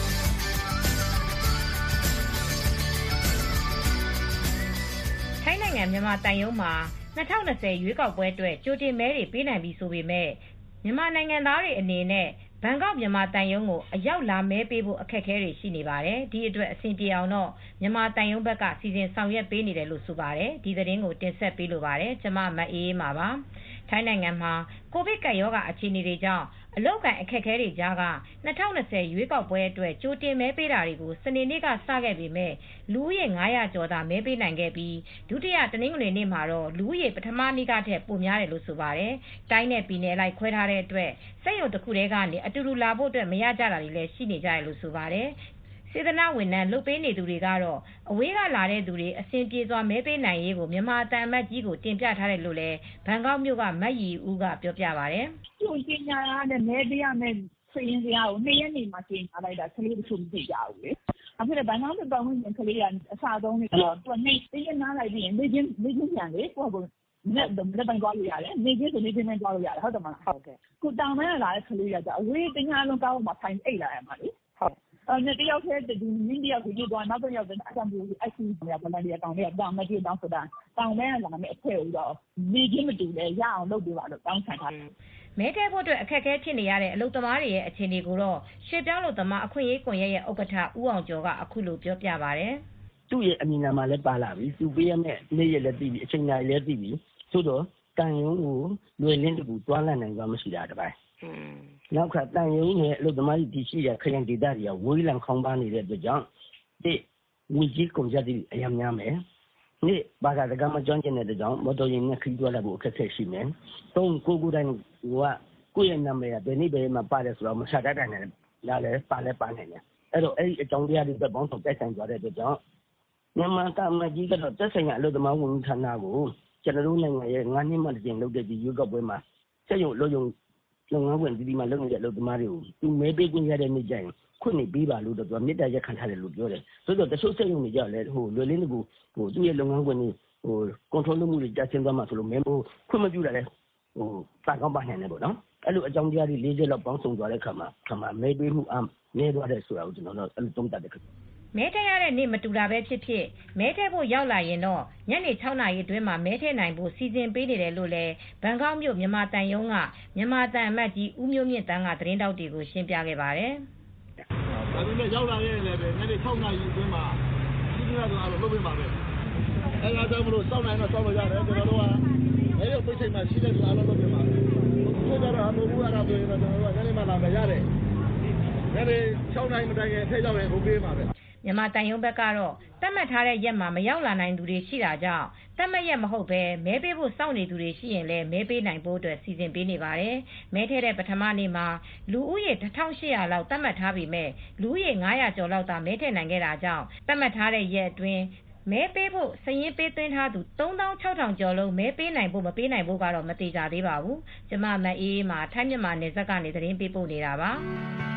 H: ထိုင်းနိုင်ငံမြန်မာတန်ယုံမှာ၂၀၂၀ရွေးကောက်ပွဲအတွက်ကြိုတင်မဲတွေပေးနိုင်ပြီဆိုပေမဲ့မြန်မာနိုင်ငံသားတွေအနေနဲ့ဘန်ကောက်မြန်မာတန်ယုံကိုအရောက်လာမဲပေးဖို့အခက်အခဲတွေရှိနေပါတယ်။ဒီအတွက်အဆင်ပြေအောင်တော့မြန်မာတန်ယုံဘက်ကစီစဉ်ဆောင်ရွက်ပေးနေတယ်လို့ဆိုပါတယ်။ဒီသတင်းကိုတင်ဆက်ပေးလိုပါတယ်။ကျွန်မမအေးအေးပါပါ။ထိုင်းနိုင်ငံမှာကိုဗစ်ကပ်ရောဂါအခြေအနေတွေကြောင့်အလုပ်ကိုင်အခက်အခဲတွေကြားက၂၀၂၀ရွေးကောက်ပွဲအတွက်ကြိုတင်မဲပေးတာတွေကိုစနေနေ့ကစခဲ့ပေမဲ့လူဦးရေ၅၀၀ကျော်သာမဲပေးနိုင်ခဲ့ပြီးဒုတိယတနင်္ဂနွေနေ့မှာတော့လူဦးရေပထမနေ့ကထက်ပိုများတယ်လို့ဆိုပါတယ်။တိုင်းနဲ့ပြည်နယ်လိုက်ခွဲထားတဲ့အတွက်စက်ရုံတစ်ခုတည်းကနေအတူတူလာဖို့အတွက်မရကြတာတွေလည်းရှိနေကြတယ်လို့ဆိုပါတယ်။စေတနာဝန်ထမ်းလုပ်ပေးနေသူတွေကတော့အဝေးကလာတဲ့သူတွေအဆင်ပြေစွာမဲပေးနိုင်ရေးကိုမြန်မာတန်အမတ်ကြီးကိုတင်ပြထားတယ်လို့လည်းဘန်ကောက်မြို့ကမတ်ရီဦးကပြောပြပါတယ်
I: ။ကျိုးချင်းညာနဲ့မဲပေးရမယ်ဆိုရင်စရာကိုနှစ်ရက်နေမှပြင်ထားလိုက်တာကလေးတို့မသိကြဘူးလေ။အခုလည်းဘန်ကောက်မြို့ပတ်ဝန်းကျင်ကလေးကအစားသုံးနေတော့သူကနေသိရနာလိုက်ပြီးရင်နေချင်းနေချင်းပြန်လေကိုကလက်လက်ပိုင်းသွားလို့ရတယ်နေချင်းဆိုနေချင်းနဲ့သွားလို့ရတယ်ဟုတ်တယ်မလားဟုတ်ကဲ့ခုတောင်ထဲလာတဲ့ကလေးကကြအဝေးတင်ညာလုံးကောင်းမှဖိုင်အိတ်လာရမှာလေဟုတ်အဲ့တယောက်တည်းဒီမင်းတယောက်ကိုကြည့်သွားနောက်တစ်ယောက်ကအဆံဘူးအစီအမရဗလာရီအကောင်လေးကတောင်မကြည့်တောင်းဆိုတာတောင်ထဲလာမယ်အထက်ဦးတော့နေချင်းမတူလဲရအောင်လုပ်ပေးပါလို့တောင်းခံထားတယ်
H: မဲထဲဖို့အတွက်အခက်အခဲဖြစ်နေရတဲ့အလုပ်သမားတွေရဲ့အခြေအနေကိုတော့ရွှေပြောင်းလုပ်သမားအခွင့်အရေးကွန်ရက်ရဲ့ဥက္ကဋ္ဌဦးအောင်ကျော်ကအခုလိုပြောပြပါတယ်
J: သူ့ရဲ့အမည်နာမလည်းပါလာပြီသူပေးရမယ့်နေ့ရက်လည်းသိပြီအချိန်တိုင်းလည်းသိပြီသို့တော့တန်ယုံကိုလွယ်လင်းတကူတွားလန့်နိုင်ကြမရှိတာတပိုင်းနောက်ကတန်ယုံနဲ့အလုပ်သမားတွေတည်ရှိတဲ့ခရိုင်ဒေသတွေကဝေးလံခေါင်းပန်းနေတဲ့အတွက်ကြောင့်ဒီဝီကြီးကုန်ကြတဲ့အများများမယ်နေ့ဘာသာစကားမကျွမ်းကျင်တဲ့ကြောင့်မော်တော်ယာဉ်နဲ့ခရီးသွားလာဖို့အခက်အခဲရှိမယ်။သုံးကိုကိုတိုင်းကကိုယ့်ရဲ့နာမည်ကဘယ်နည်းဘယ်မှာပါတယ်ဆိုတော့မဆက်တတ်တယ်နဲ့လာလဲပါလဲပါနေတယ်။အဲ့တော့အဲ့ဒီအကြောင်းတရားတွေပဲပေါင်းစုံတက်ဆိုင်သွားတဲ့အတွက်ကြောင့်မြန်မာတာမကြီးကတော့တက်ဆိုင်တဲ့အလုပ်သမားဝန်ကြီးဌာနကိုကျွန်တော်တို့နိုင်ငံရဲ့ငါးနှစ်မှတစ်ကြိမ်လုပ်တဲ့ဒီရွေးကောက်ပွဲမှာဆက်ရုံလုပ်ရုံလုပ်ငန်းဝင်ဒီဒီမှာလုပ်နေတဲ့အလုပ်သမားတွေကိုသူမဲပေးခွင့်ရတဲ့နေ့ကျရင်ခွင့်နေပေးပါလို့တော့သူကမေတ္တာရက်ခံထားတယ်လို့ပြောတယ်ဆိုတော့တချို့စက်ရုံတွေကြောက်လဲဟိုလွယ်လင်းတကူဟိုသူ့ရဲ့လုပ်ငန်းခွင်တွေဟို control လုပ်မှုတွေကြာရှင်းသွားမှဆိုလို့မဲဟိုခွင့်မပြုတာလဲဟိုစာကောင်းပါနိုင်တယ်ပေါ့နော်အဲ့လိုအကြောင်းတရားတွေ၄ချက်လောက်ပေါင်းစုံသွားတဲ့ခါမှာခါမှာမဲပေးမှုအမဲသွားတယ်ဆိုတာကိုကျွန်တော်တို့အဲ့လိုသုံးသပ်တယ်
H: မဲထည့်ရတဲ့နေ့မတူတာပဲဖြစ်ဖြစ်မဲထည့်ဖို့ရောက်လာရင်တော့ညနေ၆နာရီအတွင်းမှာမဲထည့်နိုင်ဖို့စီစဉ်ပေးနေတယ်လို့လည်းဘန်ကောက်မြို့မြန်မာတန်ယုံကမြန်မာတန်အမတ်ကြီးဦးမျိုးမြင့်တန်းကသတင်းတောက်တွေကိုရှင်းပြခဲ့ပါတယ်
K: ။ဒါပေမဲ့ရောက်လာတဲ့လည်းပဲညနေ၆နာရီအတွင်းမှာစီစဉ်ရတော့အားလုံးလုပ်ပေးပါမယ်။အဲဒါကြောင့်မလို့စောင့်နိုင်တော့စောင့်လို့ရတယ်ကျွန်တော်တို့ကအဲရုပ်ပိတ်ချိန်မှာရှိတဲ့လူအားလုံးလုပ်ပေးပါမယ်။ဘုရားတော်အမှုဘူးအားဆိုရင်တော့ကျွန်တော်တို့ကညနေမှလာမယ်ရတယ်။ညနေ၆နာရီမတိုင်ခင်ထည့်ရောက်ရင်ဟုတ်ပေးပါမယ်။
H: မြန်မာတန်ယုံဘက်ကတော့တတ်မှတ်ထားတဲ့ရက်မှာမရောက်လာနိုင်သူတွေရှိတာကြောင့်တတ်မှတ်ရက်မဟုတ်ဘဲမဲပေးဖို့စောင့်နေသူတွေရှိရင်လည်းမဲပေးနိုင်ဖို့အတွက်စီစဉ်ပေးနေပါတယ်။မဲထည့်တဲ့ပထမနေ့မှာလူဦးရေတစ်ထောင်ရှစ်ရာလောက်တတ်မှတ်ထားပြီးမဲ့လူဦးရေ၅ရာကျော်လောက်သာမဲထည့်နိုင်ခဲ့တာကြောင့်တတ်မှတ်ထားတဲ့ရက်အတွင်းမဲပေးဖို့စရင်ပေးသွင်းထားသူသုံးသောင်းခြောက်ထောင်ကျော်လုံးမဲပေးနိုင်ဖို့မပေးနိုင်ဖို့ကတော့မသေးကြသေးပါဘူး။ကျမမအေးမှာထိုင်းမြန်မာနယ်စပ်ကနေသတင်းပေးပို့နေတာပါ။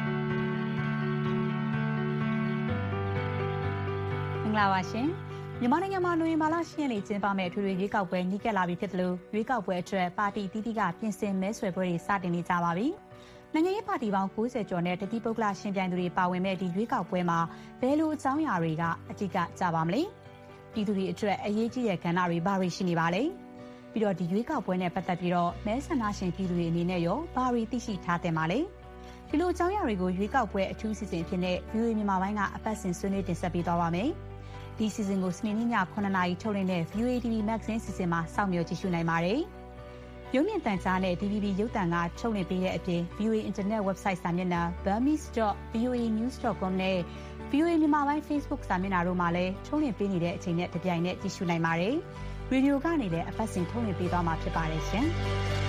L: မင်္ဂလာပါရှင်မြန်မာနိုင်ငံမှာနိုဝင်ဘာလရှစ်ရက်နေ့ကျင်းပမယ့်အထွေထွေရွေးကောက်ပွဲနီးကပ်လာပြီဖြစ်တယ်လို့ရွေးကောက်ပွဲအတွက်ပါတီတီးတီးကပြင်ဆင်မဲဆွယ်ပွဲတွေစတင်နေကြပါပြီနိုင်ငံရေးပါတီပေါင်း၉၀ကျော်နဲ့တတိပုဂ္ဂလရှင်ပြိုင်သူတွေပါဝင်မဲ့ဒီရွေးကောက်ပွဲမှာဘယ်လိုအကြောင်းအရာတွေကအဓိကကြပါမလဲပြည်သူတွေအတွက်အရေးကြီးတဲ့ကဏ္ဍတွေဘာတွေရှိနေပါလဲပြီးတော့ဒီရွေးကောက်ပွဲနဲ့ပတ်သက်ပြီးတော့မဲဆန္ဒရှင်ပြည်သူတွေအနေနဲ့ရောဘာတွေသိရှိထားတယ်မှာလဲဒီလိုအကြောင်းအရာတွေကိုရွေးကောက်ပွဲအထူးစီစဉ်ဖြစ်တဲ့ ဗီအိုအေ မြန်မာပိုင်းကအပတ်စဉ်ဆွေးနွေးတင်ဆက်ပေးသွားပါမယ်ဒီစီစဉ်ကိုစနေနေ့ညခုနှစ်နာရီထုတ်လွှင့်တဲ့ ဗီအိုအေ တီဗီ Magazine စီစဉ်မှာစောင့်မျှော်ကြည့်ရှုနိုင်ပါတယ်ရုပ်မြင်သံကြားနဲ့ ဒီ ဗီ ဘီ ရုပ်သံကထုတ်လွှင့်ပေးတဲ့အပြင် ဗီအိုအေ Internet Website စာမျက်နှာ burmese dot v o a news dot com နဲ့ ဗီအိုအေ မြန်မာပိုင်း Facebook စာမျက်နှာတို့မှာလည်းထုတ်လွှင့်ပေးနေတဲ့အချိန်နဲ့တပြိုင်နက်ကြည့်ရှုနိုင်ပါတယ်။ရေဒီယိုကနေလည်းအပတ်စဉ်ထုတ်လွှင့်ပေးသွားမှာဖြစ်ပါတယ်ရှင်။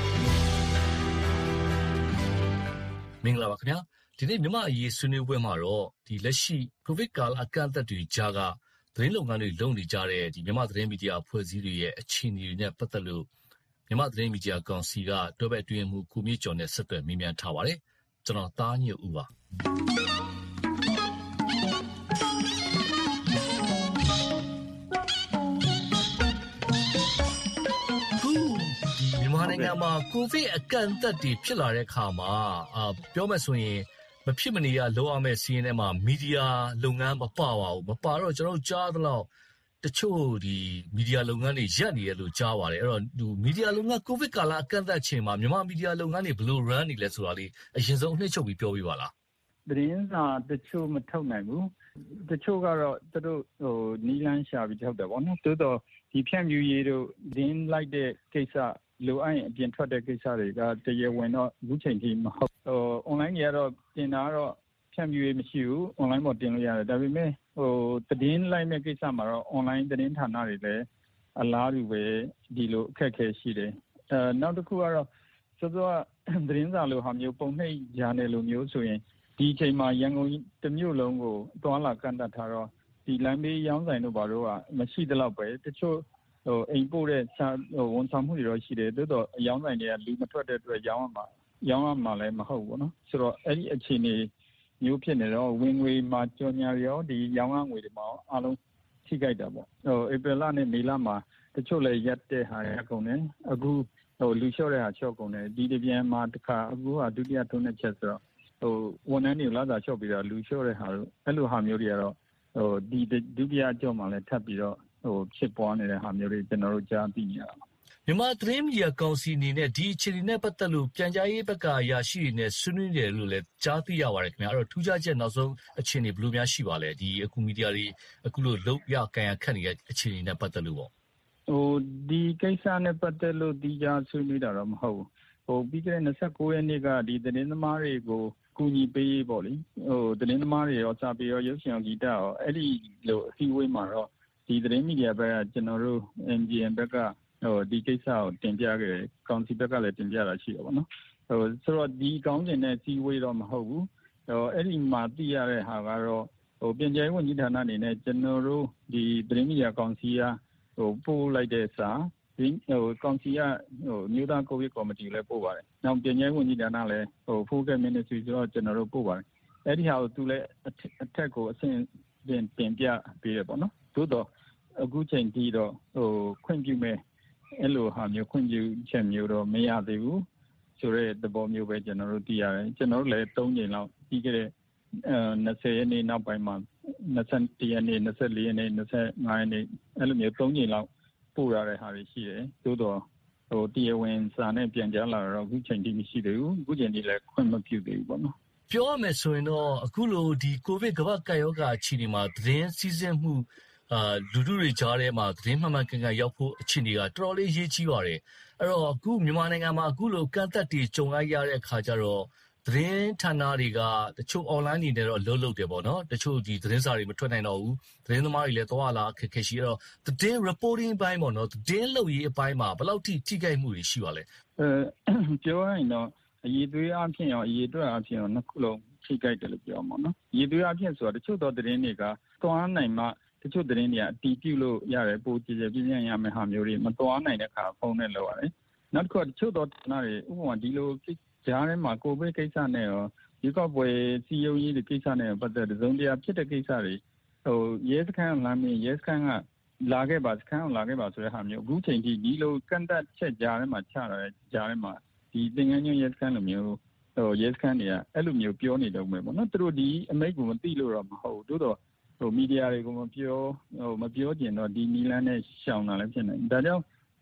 M: မင်္ဂလာပါခင်ဗျာ။ဒီနေ့မြန်မာအရေးဆွေးနွေးပွဲမှာတော့ဒီလက်ရှိ ကိုဗစ်ကာလအကန့်အသတ်တွေကြားကသတင်းလုပ်ငန်းတွေလုပ်နေကြတဲ့ဒီမြန်မာသတင်းမီဒီယာအဖွဲ့အစည်းတွေရဲ့အခြေအနေတွေနဲ့ပတ်သက်လို့မြန်မာသတင်းမီဒီယာကောင်စီကတွဲဘက်အတွင်းမှူးကိုမြင့်ကျော်နဲ့ဆက်သွယ်မေးမြန်းထားပါတယ်။ကျွန်တော်သားညွတ်ဦးပါ။မြန်မာနိုင်ငံမှာကိုဗစ်အကန့်အသတ်တွေဖြစ်လာတဲ့အခါမှာအာပြောမယ်ဆိုရင်မဖြစ်မနေရလောက်ရမယ့်စီးရင်ထဲမှာမီဒီယာလုပ်ငန်းမပါပါဘူးမပါတော့ကျွန်တော်တို့ကြားသလောက်တချို့ဒီမီဒီယာလုပ်ငန်းတွေရပ်နေရလို့ကြားပါတယ်အဲ့တော့ဒီမီဒီယာလုပ်ငန်းကိုဗစ်ကာလအကန့်အသတ်ချိန်မှာမြန်မာမီဒီယာလုပ်ငန်းတွေဘယ်လို run နေလဲဆိုတာလေးအရင်ဆုံးအနှစ်ချုပ်ပြီးပြောပြပါလား
N: သတင်းစာတချို့မထုတ်နိုင်ဘူးတချို့ကတော့သူတို့ဟိုနီလန်းရှာပြီးထုတ်တယ်ပေါ့နော်တိုးတော့ဒီဖြန့်ဖြူးရေးတို့သတင်းလိုက်တဲ့ကိစ္စလိုအပ်ရင်အပြင်ထွက်တဲ့ကိစ္စတွေကတရားဝင်တော့အခုချိန်ထိမဟုတ်ဟို online ကြီးကတော့တင်တာတော့ဖြန့်ဖြူးရေးမရှိဘူး online ပေါ်တင်လို့ရတယ်ဒါပေမဲ့ဟိုသတင်းလိုက်မဲ့ကိစ္စမှာတော့ online သတင်းဌာနတွေလည်းအလားတူပဲဒီလိုအခက်အခဲရှိတယ်အဲနောက်တစ်ခုကတော့စောစောသတင်းစာလိုဟာမျိုးပုံနှိပ်ဂျာနယ်လိုမျိုးဆိုရင်ဒီအချိန်မှာရန်ကုန်တစ်မြို့လုံးကိုတွာလာကန့်တတ်ထားတော့ဒီလမ်းဘေးရောင်းဆိုင်တို့ဘာတို့ကမရှိသလောက်ပဲတချို့ဟိုအိမ်ပို့တဲ့ဟိုဝန်ဆောင်မှုတွေတော့ရှိတယ်တိုးတော့အယောင်းဆိုင်တွေကလူမထွက်တဲ့အတွက်ရောင်းရမှာရောင်းရမှာလည်းမဟုတ်ဘူးနော်ဆိုတော့အဲ့ဒီအခြေအနေမျိုးဖြစ်နေတော့ဝင်ငွေမှာကြော်ညာရောဒီရောင်းရငွေတွေမှာအားလုံးထိခိုက်တာပေါ့ဟိုဧပြီလနဲ့မေလမှာတချို့လည်းရက်တဲ့ဟာရကုန်တယ်အခုဟိုလူလျှော့တဲ့ဟာလျှော့ကုန်တယ်ဒီတပြန်မှာတစ်ခါအခုကဒုတိယထုံးတဲ့ချက်ဆိုတော့ဟိုဝန်ထမ်းတွေလာစာလျှော့ပြီးတော့လူလျှော့တဲ့ဟာလို့အဲ့လိုဟာမျိုးတွေကတော့ဟိုဒီဒုတိယကြော့မှာလည်းထပ်ပြီးတော့ဟိုဖြစ်ပွားနေတဲ့ဟာမျိုးတွေကျွန်တော်တို့ကြားသိနေရတာ
M: မြန်မာသတင်းမီဒီယာကောင်စီအနေနဲ့ဒီအခြေအနေနဲ့ပတ်သက်လို့ပြန်ကြားရေးဘက်ကအရာရှိတွေနဲ့ဆွေးနွေးတယ်လို့လည်းကြားသိရပါတယ်ခင်ဗျာအဲ့တော့ထူးခြားချက်နောက်ဆုံးအခြေအနေဘယ်လိုများရှိပါလဲဒီအခုမီဒီယာတွေအခုလိုလုတ်ရကန်ရခတ်နေတဲ့အခြေအနေနဲ့ပတ်သက်လို့ပေါ့
N: ဟိုဒီကိစ္စနဲ့ပတ်သက်လို့ဒီကြားဆွေးနွေးတာတော့မဟုတ်ဘူးဟိုပြီးခဲ့တဲ့နှစ်၉ရက်နေ့ကဒီသတင်းသမားတွေကိုကူညီပေးရေးပေါ့လေဟိုသတင်းသမားတွေရောစာပေရောရုပ်ရှင်ရောဂီတရောအဲ့ဒီလိုအစည်းအဝေးမှာတော့ဒီသတင်းမီဒီယာဘက်ကကျွန်တော်တို့ အမ် ဂျီ အမ် ဘက်ကဟိုဒီကိစ္စကိုတင်ပြခဲ့တယ်ကောင်စီဘက်ကလည်းတင်ပြတာရှိတယ်ပေါ့နော်ဟိုဆိုတော့ဒီကောင်းကျင်တဲ့စီဝေးတော့မဟုတ်ဘူးဟိုအဲ့ဒီမှာသိရတဲ့ဟာကတော့ဟိုပြင်ကြားဝန်ကြီးဌာနအနေနဲ့ကျွန်တော်တို့ဒီသတင်းမီဒီယာကောင်စီကဟိုပို့လိုက်တဲ့စာဒီဟိုကောင်စီကဟိုမြို့သားကိုဗစ်ကော်မတီလည်းပို့ပါတယ်နောက်ပြင်ကြားဝန်ကြီးဌာနလည်းဟို Focal Ministry ဆိုတော့ကျွန်တော်တို့ပို့ပါတယ်အဲ့ဒီဟာကိုသူလည်းအထက်ကိုအဆင့်တင်တင်ပြပေးတယ်ပေါ့နော်သို့တော့အခုချိန်ထိတော့ဟိုခွင့်ပြုမဲ့အဲ့လိုဟာမျိုးခွင့်ပြုချက်မျိုးတော့မရသေးဘူးဆိုတဲ့သဘောမျိုးပဲကျွန်တော်တို့သိရတယ်ကျွန်တော်တို့လည်း၃ကြိမ်လောက်ပြီးခဲ့တဲ့အဲ၂၀ရက်နေ့နောက်ပိုင်းမှာ၂၁ရက်နေ့၂၄ရက်နေ့၂၅ရက်နေ့အဲ့လိုမျိုး၃ကြိမ်လောက်ပို့ရတဲ့ဟာတွေရှိတယ်သို့တော့ဟိုတရားဝင်စာနဲ့ပြန်ကြားလာတော့အခုချိန်ထိမရှိသေးဘူးအခုချိန်ထိလည်းခွင့်မပြုသေးဘူးပေါ့နော်
M: ပြောရမယ်ဆိုရင်တော့အခုလိုဒီကိုဗစ်ကမ္ဘာ့ကပ်ရောဂါအခြေအနေမှာသတင်းစီးဆင်းမှုအာလူလူတွေကြားထဲမှာသတင်းမှန်မှန်ကန်ကန်ရောက်ဖို့အခြေအနေကတော်တော်လေးရေးကြီးပါတယ်အဲ့တော့အခုမြန်မာနိုင်ငံမှာအခုလိုကန့်သက်တွေကြုံရရတဲ့အခါကျတော့သတင်းဌာနတွေကတချို့ online နေနဲ့တော့လှုပ်လှုပ်တယ်ပေါ့နော်တချို့ဒီသတင်းစာတွေမထွက်နိုင်တော့ဘူးသတင်းသမားတွေလည်းသွားလာအခက်အခဲရှိအဲ့တော့သတင်း reporting ဘိုင်းပေါ့နော်သတင်းလုပ်ရေးအပိုင်းမှာဘယ်လောက်ထိထိခိုက်မှုတွေရှိပါလဲ
N: အဲပြောရရင်တော့အရေးသွေးအဖြစ်ရောအရေးအတွက်အဖြစ်ရောနှစ်ခုလုံးထိခိုက်တယ်လို့ပြောမှာနော်အရေးသွေးအဖြစ်ဆိုတာတချို့သောသတင်းတွေကသွားနိုင်မှတချို့သတင်းတွေကအတီးပြုလို့ရတယ်ပိုကြည်ကြည်ပြင်းပြင်းရမယ်ဟာမျိုးတွေမသွားနိုင်တဲ့ခါဖုန်းနဲ့လောက်ရတယ်နောက်တစ်ခုကတချို့သောဌာနတွေဥပမာဒီလိုကြားထဲမှာကိုဗစ်ကိစ္စနဲ့ရောဒီကောက်ပွဲစီယုံကြီးတွေကိစ္စနဲ့ပတ်သက်တဲ့ဇုံတရားဖြစ်တဲ့ကိစ္စတွေဟိုရဲစခန်းလမ်းမင်းရဲစခန်းကလာခဲ့ပါစခန်းလာခဲ့ပါဆိုတဲ့ဟာမျိုးအခုချိန်ထိဒီလိုကန့်သက်ချက်ကြားထဲမှာချလာတဲ့ကြားထဲမှာဒီသင်္ကန်းညွှန်ရဲစခန်းလိုမျိုးဟိုရဲစခန်းတွေကအဲ့လိုမျိုးပြောနေတော့မယ်ပေါ့နော်သူတို့ဒီအမိတ်ကိုမသိလို့တော့မဟုတ်ဘူးတိုးတော့ဟိုမီဒီယာတွေကိုမပြောဟိုမပြောကျင်တော့ဒီနီလန်းနဲ့ရှောင်တာလည်းဖြစ်နေဒါကြောင့်ဟ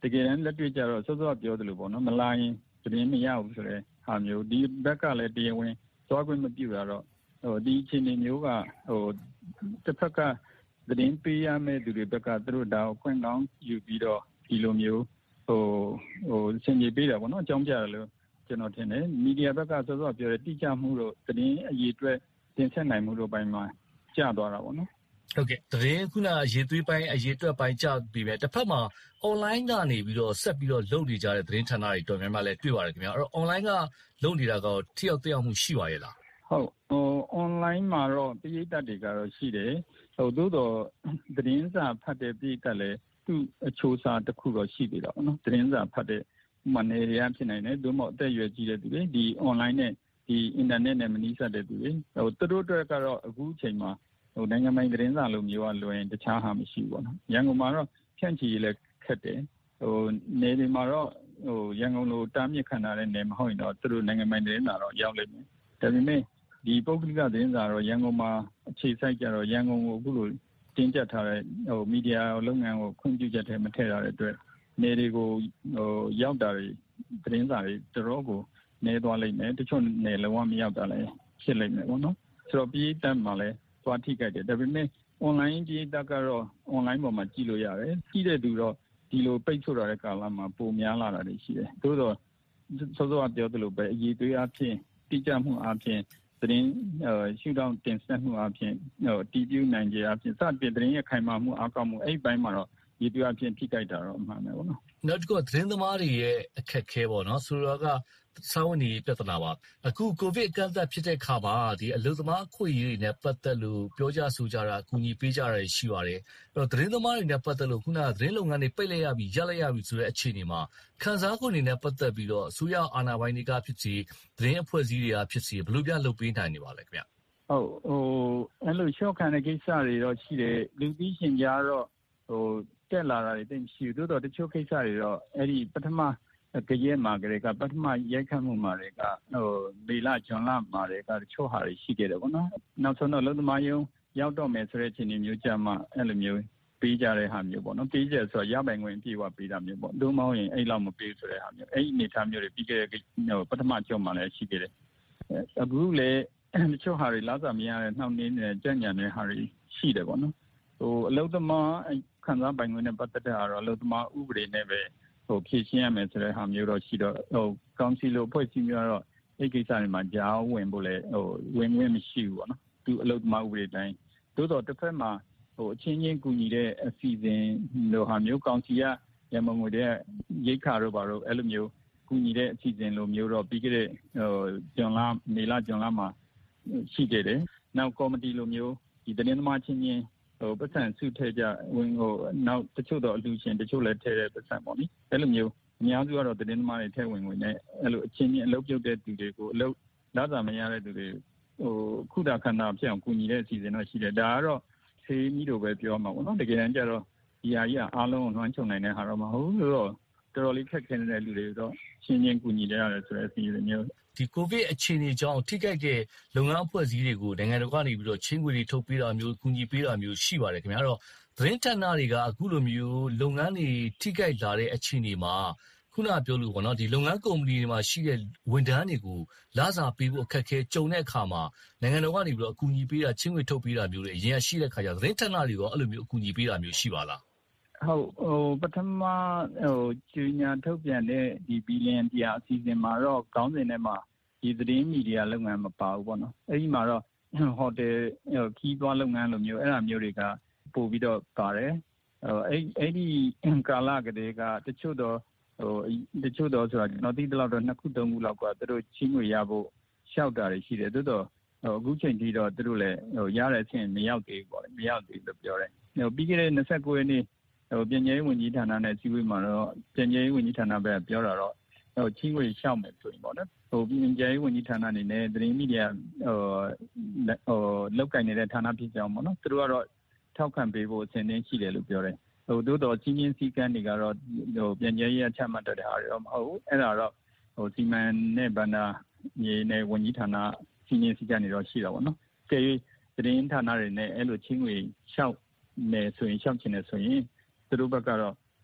N: တကယ်တမ်းလက်တွေ့ကြတော့စောစောပြောသလိုပေါ့နော်မလာရင်သတင်းမရဘူးဆိုတဲ့ဟာမျိုးဒီဘက်ကလည်းတရားဝင်သွားခွင့်မပြုတာတော့ဟိုဒီအခြေအနေမျိုးကဟိုတစ်ဖက်ကသတင်းပေးရမယ့်သူတွေဘက်ကသူတို့ဒါကိုခွင့်ကောင်းယူပြီးတော့ဒီလိုမျိုးဟိုဟိုစင်ကြီးပေးတာပေါ့နော်အကြောင်းပြတယ်လို့ကျွန်တော်ထင်တယ်မီဒီယာဘက်ကစောစောပြောတဲ့တိကျမှုတို့သတင်းအရေးအတွက်တင်ဆက်နိုင်မှုတို့ပိုင်းမှာကျသွားတာပေါ့နော်
M: ဟုတ်ကဲ့သတင်းခုနအရေးသွေးပိုင်းအရေးအတွက်ပိုင်းကြပြီးပဲတစ်ဖက်မှာ online ကနေပြီးတော့ဆက်ပြီးတော့လုပ်နေကြတဲ့သတင်းဌာနတွေတော်များများလည်းတွေ့ပါတယ်ခင်ဗျာအဲ့တော့ online ကလုပ်နေတာကထိရောက်သက်ရောက်မှုရှိပါရဲ့လား
N: ဟုတ်ဟို online မှာတော့ပြည်သက်တွေကတော့ရှိတယ်ဟိုသို့တော့သတင်းစာဖတ်တဲ့ပြည်သက်လည်းသူ့အချိုးအစားတစ်ခုတော့ရှိသေးတာပေါ့နော်သတင်းစာဖတ်တဲ့မနယ်ရဖြစ်နိုင်တယ်သို့မဟုတ်အသက်အရွယ်ကြီးတဲ့သူတွေဒီ online နဲ့ဒီ internet နဲ့မနီးစပ်တဲ့သူတွေဟိုသူတို့အတွက်ကတော့အခုအချိန်မှာဟိုနိုင်ငံပိုင်သတင်းစာလိုမျိုးကလွယ်ရင်တခြားဟာမရှိဘူးပေါ့နော်ရန်ကုန်မှာတော့ဖြန့်ချီလည်းခက်တယ်ဟိုနေဒီမှာတော့ဟိုရန်ကုန်လိုတားမြစ်ခံထားတဲ့နေမဟုတ်ရင်တော့သူတို့နိုင်ငံပိုင်သတင်းစာတော့ရောက်လိမ့်မယ်ဒါပေမဲ့ဒီပုဂ္ဂလိကသတင်းစာတော့ရန်ကုန်မှာအခြေစိုက်ကြတော့ရန်ကုန်ကိုအခုလိုတင်းကျပ်ထားတဲ့ဟိုမီဒီယာလုပ်ငန်းကိုခွင့်ပြုချက်ထဲမထည့်ထားတဲ့အတွက်နေတွေကိုဟိုရောက်တာတွေသတင်းစာတွေတော်တော်ကိုနေသွားလိမ့်မယ်တချို့နေလုံးဝမရောက်တာလည်းဖြစ်လိမ့်မယ်ပေါ့နော်ဆိုတော့ပြည်တက်မှာလည်းသွားထိကြိုက်တယ်ဒါပေမဲ့ online ပြည်တက်ကတော့ online ပေါ်မှာကြည့်လို့ရတယ်ကြည့်တဲ့သူတော့ဒီလိုပိတ်ဆို့ရတဲ့ကာလမှာပုံများလာတာတွေရှိတယ်သို့တော့စောစောကပြောသလိုပဲအရေးသွေးအဖြစ်တိကျမှုအဖြစ်သတင်းရှုထောင့်တင်ဆက်မှုအဖြစ်ဟိုတီးပြူနိုင်ကြအဖြစ်စတဲ့သတင်းရဲ့ခိုင်မာမှုအကောက်မှုအဲ့ဒီပိုင်းမှာတော့ရည်သွေးအဖြစ်ထိကြိုက်တာတော့အမှန်ပဲပေါ့နော်
M: နောက်တစ်ခုသတင်းသမားတွေရဲ့အခက်အခဲပေါ့နော်ဆိုတော့ကစာဝန်ကြီးပြဿနာပါအခုကိုဗစ်အကန့်အသတ်ဖြစ်တဲ့ခါမှာဒီအလုပ်သမားအခွင့်အရေးတွေနဲ့ပတ်သက်လို့ပြောကြဆိုကြတာအကူအညီပေးကြတာရှိပါတယ်အဲ့တော့သတင်းသမားတွေနဲ့ပတ်သက်လို့ခုနကသတင်းလုပ်ငန်းတွေပိတ်လိုက်ရပြီရပ်လိုက်ရပြီဆိုတဲ့အခြေအနေမှာခန်းစားခွင့်တွေနဲ့ပတ်သက်ပြီးတော့အစိုးရအာဏာပိုင်တွေကဖြစ်စီသတင်းအဖွဲ့အစည်းတွေကဖြစ်စီဘယ်လိုပြလုပ်ပေးနိုင်နေပါလဲခင်ဗျ
N: ဟုတ်ဟိုအဲ့လိုရှော့ခံတဲ့ကိစ္စတွေတော့ရှိတယ်လူပြီးရှင်ကြားတော့ဟိုတက်လာတာတွေတိတ်မရှိဘူးသို့တော့တချို့ကိစ္စတွေတော့အဲ့ဒီပထမကြရဲမှာကလေးကပထမရိုက်ခတ်မှုမှာတွေကဟိုမေလဂျွန်လမှာတွေကတချို့ဟာတွေရှိခဲ့တယ်ပေါ့နော်နောက်ဆုံးတော့လုံသမားယုံရောက်တော့မယ်ဆိုတဲ့အခြေအနေမျိုးကြမှာအဲ့လိုမျိုးပေးကြတဲ့ဟာမျိုးပေါ့နော်ပေးကြဆိုတော့ရပိုင်ခွင့်ပြေဝပေးတာမျိုးပေါ့တို့မဟုတ်ရင်အဲ့လောက်မပေးဆိုတဲ့ဟာမျိုးအဲ့ဒီအနေထားမျိုးတွေပြီးခဲ့တဲ့ဟိုပထမကြုံမှာလည်းရှိခဲ့တယ်အခုလည်းတချို့ဟာတွေလာစားမရတဲ့နှောင့်နှေးနေတဲ့ကြံ့ညာတဲ့ဟာတွေရှိတယ်ပေါ့နော်ဟိုအလုံသမားခံစားပိုင်ခွင့်နဲ့ပတ်သက်တဲ့ဟာတော့အလုံသမားဥပဒေနဲ့ပဲဟိုဖြည့်ရှင်းရမယ်ဆိုတဲ့ဟာမျိုးတော့ရှိတော့ဟိုကောင်စီလိုဖွဲ့စည်းမျိုးတော့အဲ့ကိစ္စတွေမှာကြားဝင်ဖို့လဲဟိုဝင်ဝင်မရှိဘူးပေါ့နော်သူအလုပ်သမားဥပဒေတိုင်းသို့တော့တစ်ဖက်မှာဟိုအချင်းချင်းကူညီတဲ့အစီအစဉ်လိုဟာမျိုးကောင်စီကရမငွေတဲ့ရိတ်ခါတို့ဘာလို့အဲ့လိုမျိုးကူညီတဲ့အစီအစဉ်လိုမျိုးတော့ပြီးခဲ့တဲ့ဟိုဂျွန်လမေလဂျွန်လမှာရှိခဲ့တယ်နောက်ကော်မတီလိုမျိုးဒီတင်းသမားချင်းချင်းဟိုပတ်စံစုထဲကြဝင်ဟိုနောက်တချို့တော့အလူရှင်တချို့လည်းထဲတဲ့ပတ်စံပေါ့နိအဲ့လိုမျိုးအများစုကတော့တင်းသမားတွေထဲဝင်ဝင်နဲ့အဲ့လိုအချင်းချင်းအလုပ်ပြုတ်တဲ့သူတွေကိုအလုပ်လာတာမရတဲ့သူတွေဟိုခုတာခန္ဓာဖြစ်အောင်ကူညီတဲ့အစီအစဉ်တော့ရှိတယ်ဒါကတော့ဆေးကြီးလိုပဲပြောမှာပေါ့နော်တကယ်တမ်းကျတော့ဒီဟာကြီးကအားလုံးကိုနှွှမ်းခြုံနိုင်တဲ့ဟာတော့မဟုတ်ဘူးဆိုတော့တော်တော်လေးခက်ခဲနေတဲ့လူတွေတော့ရှင်းရှင်းကူညီကြရတယ်ဆိုတဲ့အစီအစဉ်မျိုး
M: ဒီကိုဗစ်အခြေအနေကြောင့်ထိခိုက်တဲ့လုပ်ငန်းအဖွဲ့အစည်းတွေကိုနိုင်ငံတော်ကနေပြီးတော့ချင်းငွေတွေထုတ်ပေးတာမျိုးကူညီပေးတာမျိုးရှိပါတယ်ခင်ဗျာအဲ့တော့သတင်းဌာနတွေကအခုလိုမျိုးလုပ်ငန်းတွေထိခိုက်လာတဲ့အခြေအနေမှာခုနပြောလို့ပေါ့နော်ဒီလုပ်ငန်းကုမ္ပဏီတွေမှာရှိတဲ့ဝန်ထမ်းတွေကိုလစာပေးဖို့အခက်အခဲကြုံတဲ့အခါမှာနိုင်ငံတော်ကနေပြီးတော့အကူအညီပေးတာချင်းငွေထုတ်ပေးတာမျိုးတွေအရင်ရှိတဲ့ခါကျသတင်းဌာနတွေရောအဲ့လိုမျိုးအကူအညီပေးတာမျိုးရှိပါလား
N: ဟုတ်ဟိုပထမဟိုကျညာထုတ်ပြန်တဲ့ဒီဘီလီယံတရားအစီအစဉ်မှာတော့ခေါင်းစဉ်ထဲမှာဒီသတင်းမီဒီယာလုပ်ငန်းမပါဘူးပေါ့နော်အဲ့ဒီမှာတော့ဟိုတယ်ခီးသွားလုပ်ငန်းလိုမျိုးအဲ့ဒါမျိုးတွေကပို့ပြီးတော့ပါတယ်အဲ့အဲ့ဒီကာလကလေးကတချို့တော့ဟိုတချို့တော့ဆိုတာကျွန်တော်သိတဲ့လောက်တော့နှစ်ခုသုံးခုလောက်ကသူတို့ချင်းငွေရဖို့ရှောက်တာတွေရှိတယ်သို့တော့ဟိုအခုချိန်ထိတော့သူတို့လည်းဟိုရတဲ့အဆင့်မရောက်သေးဘူးပေါ့လေမရောက်သေးလို့ပြောတယ်ဟိုပြီးခဲ့တဲ့၂၉ရက်နေ့ဟိုပြည်ရေးဝန်ကြီးဌာနနဲ့စီဝေးမှာတော့ပြည်ရေးဝန်ကြီးဌာနပဲပြောတာတော့ဟိုချင်းငွေရှောက်မယ်ဆိုရင်ပေါ့နော်ဟိုပြည်ရေးဝန်ကြီးဌာနအနေနဲ့သတင်းမီဒီယာဟိုဟိုလောက်ကင်နေတဲ့ဌာနဖြစ်ကြောင်းပေါ့နော်သူတို့ကတော့ထောက်ခံပေးဖို့အစဉ်သင်းရှိတယ်လို့ပြောတယ်ဟိုတိုးတော့ချင်းချင်းစည်းကမ်းတွေကတော့ဟိုပြည်ရေးရချမှတ်တဲ့ဟာတွေတော့မဟုတ်ဘူးအဲ့ဒါတော့ဟိုစီမံနဲ့ဗန္ဒာမြေနဲ့ဝန်ကြီးဌာနချင်းချင်းစည်းကမ်းတွေတော့ရှိတာပေါ့နော်ကဲသတင်းဌာနတွေနဲ့အဲ့လိုချင်းငွေရှောက်နေဆိုရင်ရှောက်ချင်တယ်ဆိုရင်သူတို့ဘက်ကတော့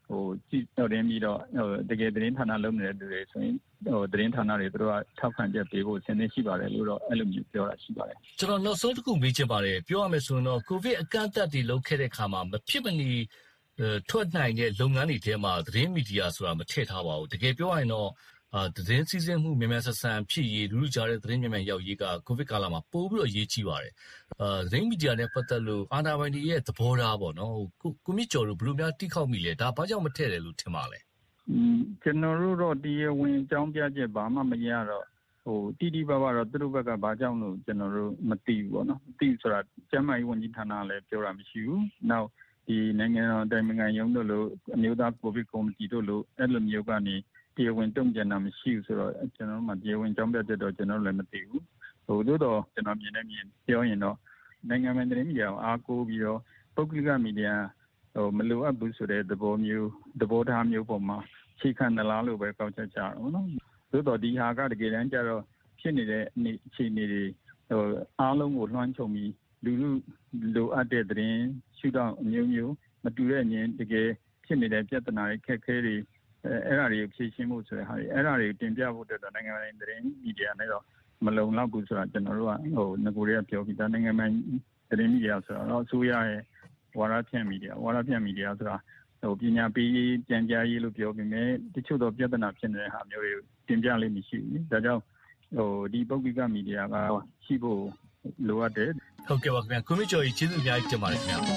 N: ဟိုကြည့်တော့တင်းပြီးတော့ဟိုတကယ်သတင်းဌာနလုပ်နေတဲ့လူတွေဆိုရင်ဟိုသတင်းဌာနတွေသူတို့ကထောက်ခံချက်ပေးဖို့အဆင်သင့်ရှိပါတယ်လို့တော့အဲ့လိုမျိုးပြောတာရှိပါတယ်
M: ကျွန်တော်နောက်ဆုံးတစ်ခုမေးချင်ပါတယ်ပြောရမယ်ဆိုရင်တော့ကိုဗစ်အကန့်အသတ်တွေလုပ်ခဲ့တဲ့အခါမှာမဖြစ်မနေထွက်နိုင်တဲ့လုပ်ငန်းတွေထဲမှာသတင်းမီဒီယာဆိုတာမထည့်ထားပါဘူးတကယ်ပြောရရင်တော့အာသတင်းစီစဉ်မှုမြန်မြန်ဆန်ဆန်ဖြစ်ရေးလူလူကြားတဲ့သတင်းမြန်မြန်ရောက်ရေးကကိုဗစ်ကာလမှာပို့ပြီးတော့အရေးကြီးပါတယ်အာသတင်းမီဒီယာနဲ့ပတ်သက်လို့အာဏာပိုင်တွေရဲ့သဘောထားပေါ့နော်ကိုကိုမြင့်ကျော်တို့ဘယ်လိုများတိခောက်မိလဲဒါဘာကြောင့်မထည့်တယ်လို့ထင်ပါလဲ
N: อืมကျွန်တော်တို့တော့တရားဝင်အကြောင်းပြချက်ဘာမှမရတော့ဟိုတီတီပါပါတော့သူတို့ဘက်ကဘာကြောင့်လို့ကျွန်တော်တို့မသိဘူးပေါ့နော်မသိဘူးဆိုတာကျန်းမာရေးဝန်ကြီးဌာနလည်းပြောတာမရှိဘူးနောက်ဒီနိုင်ငံတော်တိုင်ပင်ခံရုံးတို့လို့အမျိုးသားကိုဗစ်ကော်မတီတို့လို့အဲ့လိုမျိုးကနေတရားဝင်တုံ့ပြန်တာမရှိဘူးဆိုတော့ကျွန်တော်တို့မှတရားဝင်အကြောင်းပြချက်တော့ကျွန်တော်တို့လည်းမသိဘူးဟိုတို့တော့ကျွန်တော်မြင်နေမြင်ပြောရင်တော့နိုင်ငံပိုင်သတင်းမီဒီယာကိုအားကိုးပြီးတော့ပုဂ္ဂလိကမီဒီယာဟိုမလိုအပ်ဘူးဆိုတဲ့သဘောမျိုးသဘောထားမျိုးပေါ်မှာချိန်ခံသလားလို့ပဲကောက်ချက်ကြတော့နော်သို့တော်ဒီဟာကတကယ်တမ်းကျတော့ဖြစ်နေတဲ့အခြေအနေတွေဟိုအားလုံးကိုလွှမ်းခြုံပြီးလူလူလိုအပ်တဲ့သတင်းရှုထောင့်အမျိုးမျိုးမတူတဲ့အမြင်တကယ်ဖြစ်နေတဲ့ပြဿနာတွေခက်ခဲတွေအဲအဲ့ဒါတွေကိုဖြေရှင်းဖို့ဆိုတဲ့ဟာတွေအဲ့ဒါတွေကိုတင်ပြဖို့အတွက်တော့နိုင်ငံပိုင်သတင်းမီဒီယာနဲ့တော့မလုံလောက်ဘူးဆိုတာကျွန်တော်တို့ကဟိုငကိုတွေကပြောပြီးသားနိုင်ငံပိုင်သတင်းမီဒီယာဆိုတော့အစိုးရရဲ့ဝါဒဖြန့်မီဒီယာဝါဒဖြန့်မီဒီယာဆိုတာဟိုပညာပေးကြံကြားရေးလို့ပြောပြီးမြဲတချို့တော့ပြဿနာဖြစ်နေတဲ့ဟာမျိုးတွေတင်ပြလိမ့်မရှိဘူး။ဒါကြောင့်ဟိုဒီပုဂ္ဂလိကမီဒီယာကရှိဖို့လိုအပ်တယ်
M: ။ဟုတ်ကဲ့ပါခင်ဗျာ။ကိုမြင့်ကျော်ကြီးကျေးဇူးအများကြီးတင်ပါတယ်ခင်ဗျာ။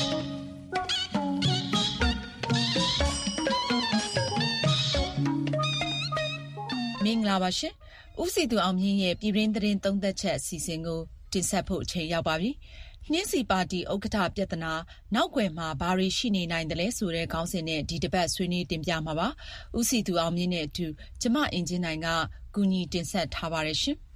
D: မင်္ဂလာပါရှင်။ဦးစီသူအောင်မြင့်ရဲ့ပြည်တွင်းသတင်းသုံးသက်ချက်အစီအစဉ်ကိုတင်ဆက်ဖို့အချိန်ရောက်ပါပြီ။နှင်းစီပါတီဥက္ကဋ္ဌပြဿနာနောက်ွယ်မှာဘာတွေရှိနေနိုင်တယ်လဲဆိုတဲ့ခေါင်းစဉ်နဲ့ဒီတပတ်ဆွေးနွေးတင်ပြမှာပါ။ဦးစီသူအောင်မြင့်နဲ့အတူကျမအင်ဂျင်နိုင်ကကူညီတင်ဆက်ထားပါတယ်ရှင်။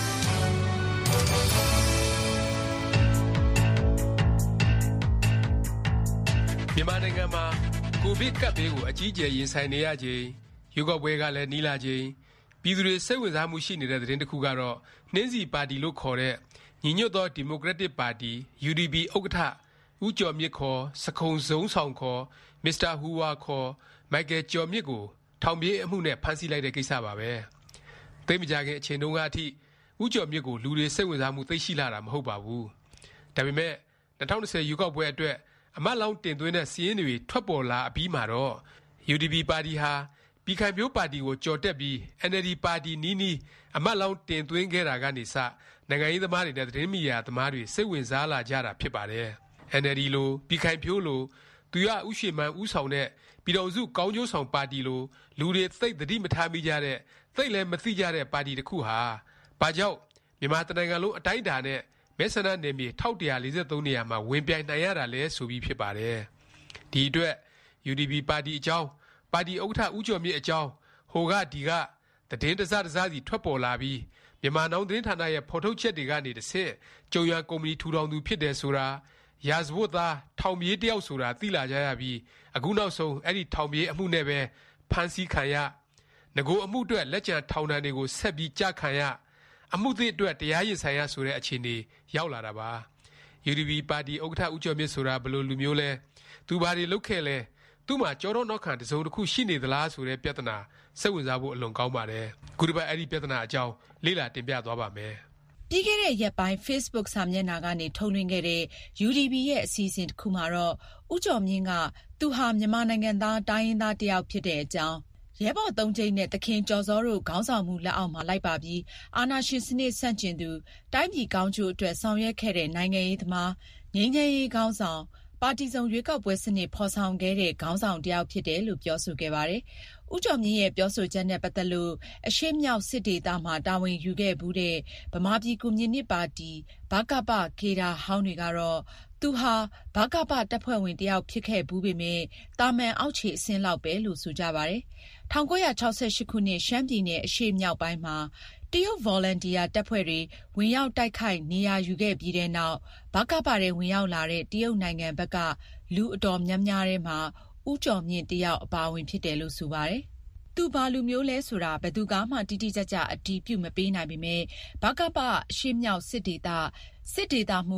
O: မြန်မာနိုင်ငံမှာကိုဗစ်ကပ်ဘေးကိုအကြီးအကျယ်ရင်ဆိုင်နေရချိန်ရွေးကောက်ပွဲကလည်းနီးလာချိန်ပြည်သူတွေစိတ်ဝင်စားမှုရှိနေတဲ့သတင်းတစ်ခုကတော့နှင်းစီပါတီလို့ခေါ်တဲ့ညီညွတ်သောဒီမိုကရက်တစ်ပါတီ ယူ ဒီ ပီ ဥက္ကဋ္ဌဦးကျော်မြင့်ခေါ်စခုံစုံဆောင်ခေါ်မစ္စတာဟူဝါခေါ်မိုက်ကယ်ကျော်မြင့်ကိုထောင်ပြေးအမှုနဲ့ဖမ်းဆီးလိုက်တဲ့ကိစ္စပါပဲသိမကြခင်အချိန်တုန်းကအထိဦးကျော်မြင့်ကိုလူတွေစိတ်ဝင်စားမှုသိရှိလာတာမဟုတ်ပါဘူးဒါပေမဲ့၂၀၂၀ရွေးကောက်ပွဲအတွက်အမတ်လောင်းတင်သွင်းတဲ့စီးရင်တွေထွက်ပေါ်လာအပြီးမှာတော့ ယူ ဒီ ပီ ပါတီဟာပြည်ခိုင်ဖြိုးပါတီကိုကြော်တက်ပြီး အန် အယ်လ် ဒီ ပါတီနီးနီးအမတ်လောင်းတင်သွင်းခဲ့တာကနေစနိုင်ငံရေးသမားတွေနဲ့သတင်းမီဒီယာသမားတွေစိတ်ဝင်စားလာကြတာဖြစ်ပါတယ်။ အန် အယ်လ် ဒီ လိုပြည်ခိုင်ဖြိုးလိုသူရဦးရွှေမန်းဦးဆောင်တဲ့ပြည်တော်စုကောင်းကျိုးဆောင်ပါတီလိုလူတွေသိသတိမထားမိကြတဲ့သိလည်းမသိကြတဲ့ပါတီတစ်ခုဟာဘာကြောင့်မြန်မာတနိုင်ငံလုံးအတိုင်းအတာနဲ့မဲဆန္ဒနယ်မြေ၁၁၄၃နေရာမှာဝင်ပြိုင်နိုင်ရတာလဲဆိုပြီးဖြစ်ပါတယ်။ဒီအတွက် ယူ ဒီ ပီ ပါတီအကြောင်းပါတီဥက္ကဋ္ဌဦးကျော်မြင့်အကြောင်းဟိုကဒီကသတင်းတစတစစီထွက်ပေါ်လာပြီးမြန်မာနောင်သတင်းဌာနရဲ့ဖော်ထုတ်ချက်တွေကနေတစ်ဆင့်ကျုံရကုမ္ပဏီထူထောင်သူဖြစ်တယ်ဆိုတာရာဇဝတ်သားထောင်ပြေးတယောက်ဆိုတာသိလာကြရပြီးအခုနောက်ဆုံးအဲ့ဒီထောင်ပြေးအမှုနဲ့ပဲဖမ်းဆီးခံရငကိုအမှုအတွက်လက်ကျန်ထောင်ဒဏ်တွေကိုဆက်ပြီးကြခံရအမှုသစ်အတွက်တရားရင်ဆိုင်ရဆိုတဲ့အခြေအနေရောက်လာတာပါ ယူ ဒီ ပီ ပါတီဥက္ကဋ္ဌဦးကျော်မြင့်ဆိုတာဘယ်လိုလူမျိုးလဲသူဘာတွေလုပ်ခဲ့လဲသူ့မှာကြောတော့နောက်ခံတစုံတစ်ခုရှိနေသလားဆိုတဲ့ပြဿနာစိတ်ဝင်စားဖို့အလွန်ကောင်းပါတယ်ခုတစ်ပတ်အဲ့ဒီပြဿနာအကြောင်းလေ့လာတင်ပြသွားပါမယ်
D: ပြီးခဲ့တဲ့ရက်ပိုင်း Facebook စာမျက်နှာကနေထုတ်လွှင့်ခဲ့တဲ့ ယူ ဒီ ပီ ရဲ့အစီအစဉ်တစ်ခုမှာတော့ဦးကျော်မြင့်ကသူဟာမြန်မာနိုင်ငံသားတိုင်းရင်းသားတစ်ယောက်ဖြစ်တဲ့အကြောင်းရဲဘော်သုံးကျိန်းနဲ့သခင်ကျော်စောတို့ခေါင်းဆောင်မှုလက်အောက်မှာလိုက်ပါပြီးအာဏာရှင်စနစ်ဆန့်ကျင်သူတိုင်းပြည်ကောင်းကျိုးအတွက်ဆောင်ရွက်ခဲ့တဲ့နိုင်ငံရေးသမားငြိမ်းချမ်းရေးခေါင်းဆောင်ပါတီစုံရွေးကောက်ပွဲစနစ်ဖော်ဆောင်ခဲ့တဲ့ခေါင်းဆောင်တစ်ယောက်ဖြစ်တယ်လို့ပြောဆိုခဲ့ပါတယ်။ဦးကျော်မြင့်ရဲ့ပြောဆိုချက်နဲ့ပတ်သက်လို့အရှေ့မြောက်စစ်ဒေသမှာတာဝန်ယူခဲ့ဘူးတဲ့ဗမာပြည်ကွန်မြူနစ်ပါတီဗကပကေဒါဟောင်းတွေကတော့သူဟာဗကပတပ်ဖွဲ့ဝင်တစ်ယောက်ဖြစ်ခဲ့ဘူးပေမဲ့တာမန်အောက်ခြေအဆင့်လောက်ပဲလို့ဆိုကြပါတယ်။၁၉၆၈ခုနှစ်ရှမ်းပြည်နယ်အရှေ့မြောက်ပိုင်းမှာတရုတ် volunteer တပ်ဖွဲ့တွေဝင်ရောက်တိုက်ခိုက်နေရာယူခဲ့ပြီးတဲ့နောက်ဗကပတွေဝင်ရောက်လာတဲ့တရုတ်နိုင်ငံဘက်ကလူအတော်များများထဲမှာဦးကျော်မြင့်တယောက်အပါအဝင်ဖြစ်တယ်လို့ဆိုပါတယ်။သူဘာလူမျိုးလဲဆိုတာဘယ်သူကမှတိတိကျကျအတည်ပြုမပေးနိုင်ပေမဲ့ဗကပအရှေ့မြောက်စစ်ဒေသစစ်ဒေသမှူး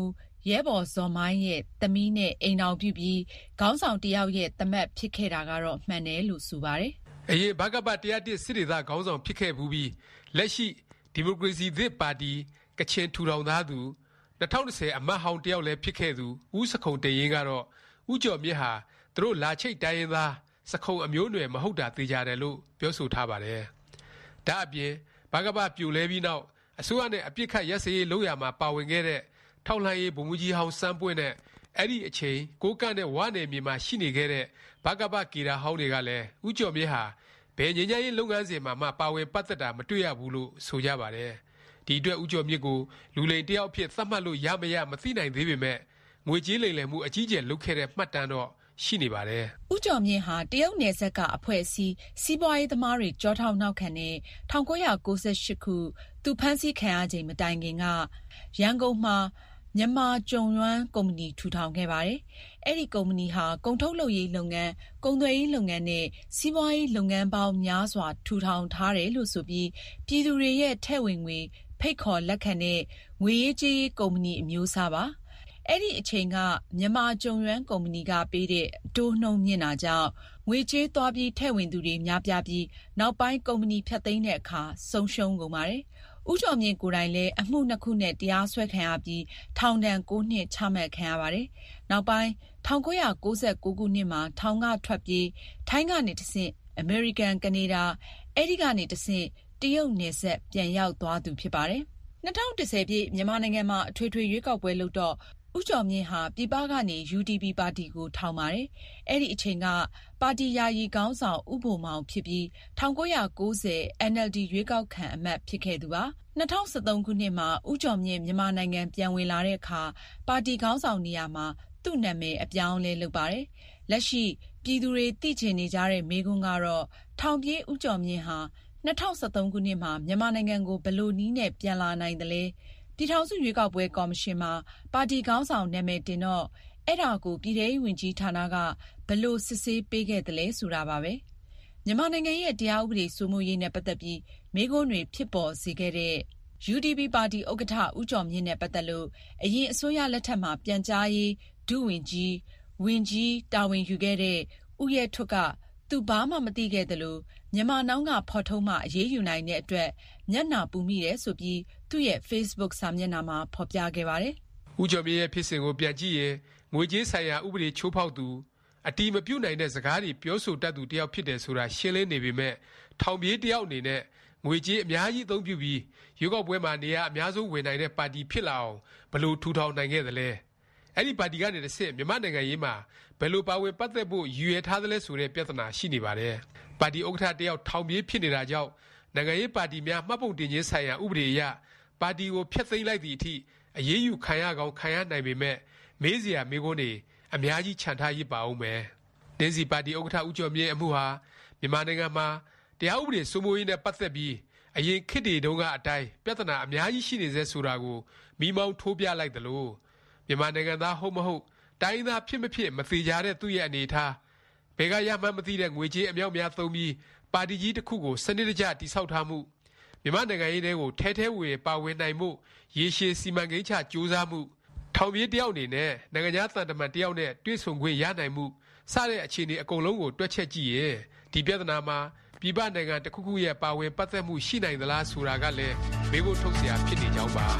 D: ရဲဘော်ဇော်မိုင်းရဲ့သမီးနဲ့အိမ်တော်ပြုပြီးခေါင်းဆောင်တယောက်ရဲ့သမက်ဖြစ်ခဲ့တာကတော့မှန်တယ်လို့ဆိုပါတယ်
O: ။အရင်ဘကပတရားတစ်စစ်ဒေသခေါင်းဆောင်ဖြစ်ခဲ့ဘူးပြီးလက်ရှိဒီမိုကရေစီသစ်ပါတီကချင်ထူထောင်သားသူ၂၀၂၀အမတ်ဟောင်းတယောက်လည်းဖြစ်ခဲ့သူဦးစခုံတရင်ကတော့ဦးကျော်မြင့်ဟာသူတို့လာချိတ်တိုင်းရင်းသားစခုံအမျိုးနွယ်မဟုတ်တာသိကြတယ်လို့ပြောဆိုထားပါတယ်။ဒါအပြင်ဘကပပြိုလဲပြီးနောက်အစိုးရနဲ့အပြစ်ခတ်ရက်စရေးလုပ်ရမှာပါဝင်ခဲ့တဲ့ထောက်လှမ်းရေးဗိုလ်မှူးကြီးဟောင်းစန်းပွင့်နဲ့အဲ့ဒီအချိန်ကိုကန့်နဲ့ဝါနယ်မြေမှာရှိနေခဲ့တဲ့ဘကပကေရာဟောင်းတွေကလည်းဦးကျော်မြင့်ဟာဘယ်ငြိမ်းချမ်းရေးလုပ်ငန်းစဉ်မှာမှပါဝင်ပတ်သက်တာမတွေ့ရဘူးလို့ဆိုကြပါတယ်။ဒီအတွက်ဦးကျော်မြင့်ကိုလူလိမ်တယောက်ဖြစ်သတ်မှတ်လို့ရမရမသိနိုင်သေးပေမဲ့ငွေကြေးလိမ်လည်မှုအကြီးကျယ်လုပ်ခဲ့တဲ့မှတ်တမ်းတော့ရှိနေပါတယ်
D: ။ဦးကျော်မြင့်ဟာတရုတ်နယ်စပ်ကအဖွဲ့အစည်းစီးပွားရေးသမားတွေကြောထောက်နောက်ခံတဲ့၁၉၉၈ခုသူဖမ်းဆီးခံရချိန်မတိုင်ခင်ကရန်ကုန်မှာမြန်မာကျုံယွမ်းကုမ္ပဏီထူထောင်ခဲ့ပါတယ်။အဲ့ဒီကုမ္ပဏီဟာကုန်ထုတ်လုပ်ရေးလုပ်ငန်း၊ကုန်သွယ်ရေးလုပ်ငန်းနဲ့စီးပွားရေးလုပ်ငန်းပေါင်းများစွာထူထောင်ထားတယ်လို့ဆိုပြီးပြည်သူတွေရဲ့ထည့်ဝင်ငွေဖိတ်ခေါ်လက်ခံတဲ့ငွေရေးကြေးရေးကုမ္ပဏီအမျိုးအစားပါ။အဲ့ဒီအချိန်ကမြန်မာကျုံယွမ်းကုမ္ပဏီကပေးတဲ့အတိုးနှုန်းမြင့်တာကြောင့်ငွေကြေးသွားပြီးထည့်ဝင်သူတွေများပြားပြီးနောက်ပိုင်းကုမ္ပဏီဖျက်သိမ်းတဲ့အခါဆုံးရှုံးကုန်ပါတယ်။ဦးကျော်မြင့်ကိုယ်တိုင်လည်းအမှုနှစ်ခုနဲ့တရားစွဲခံရပြီးထောင်ဒဏ်၉နှစ်ချမှတ်ခံရပါတယ်။နောက်ပိုင်း၁၉၉၉ခုနှစ်မှာထောင်ကထွက်ပြေးထိုင်းကနေတဆင့်အမေရိကန်ကနေဒါအဲ့ဒီကနေတဆင့်တရုတ်နယ်စပ်ပြန်ရောက်သွားသူဖြစ်ပါတယ်။၂၀၁၀ပြည့်မြန်မာနိုင်ငံမှာအထွေထွေရွေးကောက်ပွဲလုပ်တော့ဦးကျော်မြင့်ဟာပြည်ပကနေ ယူ ဒီ ပီ ပါတီကိုထောင်ပါတယ်။အဲ့ဒီအချိန်ကပါတီယာယီခေါင်းဆောင်ဦးဘိုမောင်ဖြစ်ပြီး၁၉၉၀ အန် အယ်လ် ဒီ ရွေးကောက်ခံအမတ်ဖြစ်ခဲ့သူပါ။၂၀၁၃ခုနှစ်မှာဦးကျော်မြင့်မြန်မာနိုင်ငံပြန်ဝင်လာတဲ့အခါပါတီခေါင်းဆောင်နေရာမှာသူ့နာမည်အပြောင်းလဲလုပ်ပါတယ်။လက်ရှိပြည်သူတွေသိချင်နေကြတဲ့မေးခွန်းကတော့ထောင်ပြေးဦးကျော်မြင့်ဟာ၂၀၁၃ခုနှစ်မှာမြန်မာနိုင်ငံကိုဘယ်လိုနည်းနဲ့ပြန်လာနိုင်သလဲပြည်ထောင်စုရွေးကောက်ပွဲကော်မရှင်မှာပါတီခေါင်းဆောင်နာမည်တင်တော့အဲ့ဒါကိုပြည်ထောင်စုဝန်ကြီးဌာနကဘယ်လိုစစ်ဆေးပေးခဲ့သလဲဆိုတာပါပဲမြန်မာနိုင်ငံရဲ့တရားဥပဒေစိုးမိုးရေးနဲ့ပတ်သက်ပြီးမေးခွန်းတွေဖြစ်ပေါ်စေခဲ့တဲ့ ယူ ဒီ ပီ ပါတီဥက္ကဋ္ဌဦးကျော်မြင့်နဲ့ပတ်သက်လို့အရင်အစိုးရလက်ထက်မှာပြန်ကြားရေးဒုဝန်ကြီးဝန်ကြီးတာဝန်ယူခဲ့တဲ့ဦးရဲထွဋ်ကသူဘာမှမသိခဲ့သလိုမြန်မာနောင်းကဖော်ထုတ်မှအရေးယူနိုင်တဲ့အတွက်မျက်နှာပူမိတယ်ဆိုပြီးသူ့ရဲ့ Facebook စာမျက်နှာမှာဖော်ပြခဲ့ပါတယ်
O: ။ဦးကျော်မြင့်ရဲ့ဖြစ်စဉ်ကိုပြန်ကြည့်ရင်ငွေကြေးဆိုင်ရာဥပဒေချိုးဖောက်သူအတီးမပြုတ်နိုင်တဲ့စကားတွေပြောဆိုတတ်သူတယောက်ဖြစ်တယ်ဆိုတာရှင်းလင်းနေပေမဲ့ထောင်ပြေးတယောက်အနေနဲ့ငွေကြေးအများကြီးအသုံးပြုပြီးရွေးကောက်ပွဲမှာနေရာအများဆုံးဝင်နိုင်တဲ့ပါတီဖြစ်လာအောင်ဘယ်လိုထူထောင်နိုင်ခဲ့သလဲ။အဲ့ဒီပါတီကနေတစ်ဆင့်မြန်မာနိုင်ငံရေးမှာဘယ်လိုပါဝင်ပတ်သက်ဖို့ရည်ရွယ်ထားသလဲဆိုတဲ့ပြဿနာရှိနေပါတယ်။ပါတီဥက္ကဋ္ဌတယောက်ထောင်ပြေးဖြစ်နေတာကြောင့်နိုင်ငံရေးပါတီများမှတ်ပုံတင်ခြင်းဆိုင်ရာဥပဒေအရပါတီကိုဖျက်သိမ်းလိုက်သည့်အထိအရေးယူခံရကောင်းခံရနိုင်ပေမဲ့မေးစရာမေးခွန်းတွေအများကြီးခြံထားရစ်ပါအောင်မယ်။တင်းစီပါတီဥက္ကဋ္ဌဦးကျော်မြင့်အမှုဟာမြန်မာနိုင်ငံမှာတရားဥပဒေစိုးမိုးရေးနဲ့ပတ်သက်ပြီးအရင်ခေတ်တွေတုန်းကအတိုင်းပြဿနာအများကြီးရှိနေစေဆိုတာကိုမိမောင်းထိုးပြလိုက်သလိုမြန်မာနိုင်ငံသားဟုတ်မဟုတ်တိုင်းသားဖြစ်မဖြစ်မသေးကြတဲ့သူ့ရဲ့အနေအထားဘယ်ကရမှန်းမသိတဲ့ငွေကြေးအမြောက်များသုံးပြီးပါတီကြီးတစ်ခုကိုစနစ်တကျတိဆောက်ထားမှုမြန်မာနိုင်ငံရေးတွေကိုထဲထဲဝေပါဝင်နိုင်မှုရေရှည်စီမံကိန်းချစ조사မှုထောင်ပြေးတယောက်အနေနဲ့နိုင်ငံသားတန်တမန်တယောက်နဲ့တွေ့ဆုံခွင့်ရနိုင်မှုစတဲ့အခြေအနေအကုန်လုံးကိုတွက်ချက်ကြည့်ရင်ဒီပြဿနာမှာပြည်ပနိုင်ငံတစ်ခုခုရဲ့ပါဝင်ပတ်သက်မှုရှိနိုင်သလားဆိုတာကလည်းမေးဖို့ထုတ်เสียဖြစ်နေကြောင်းပါ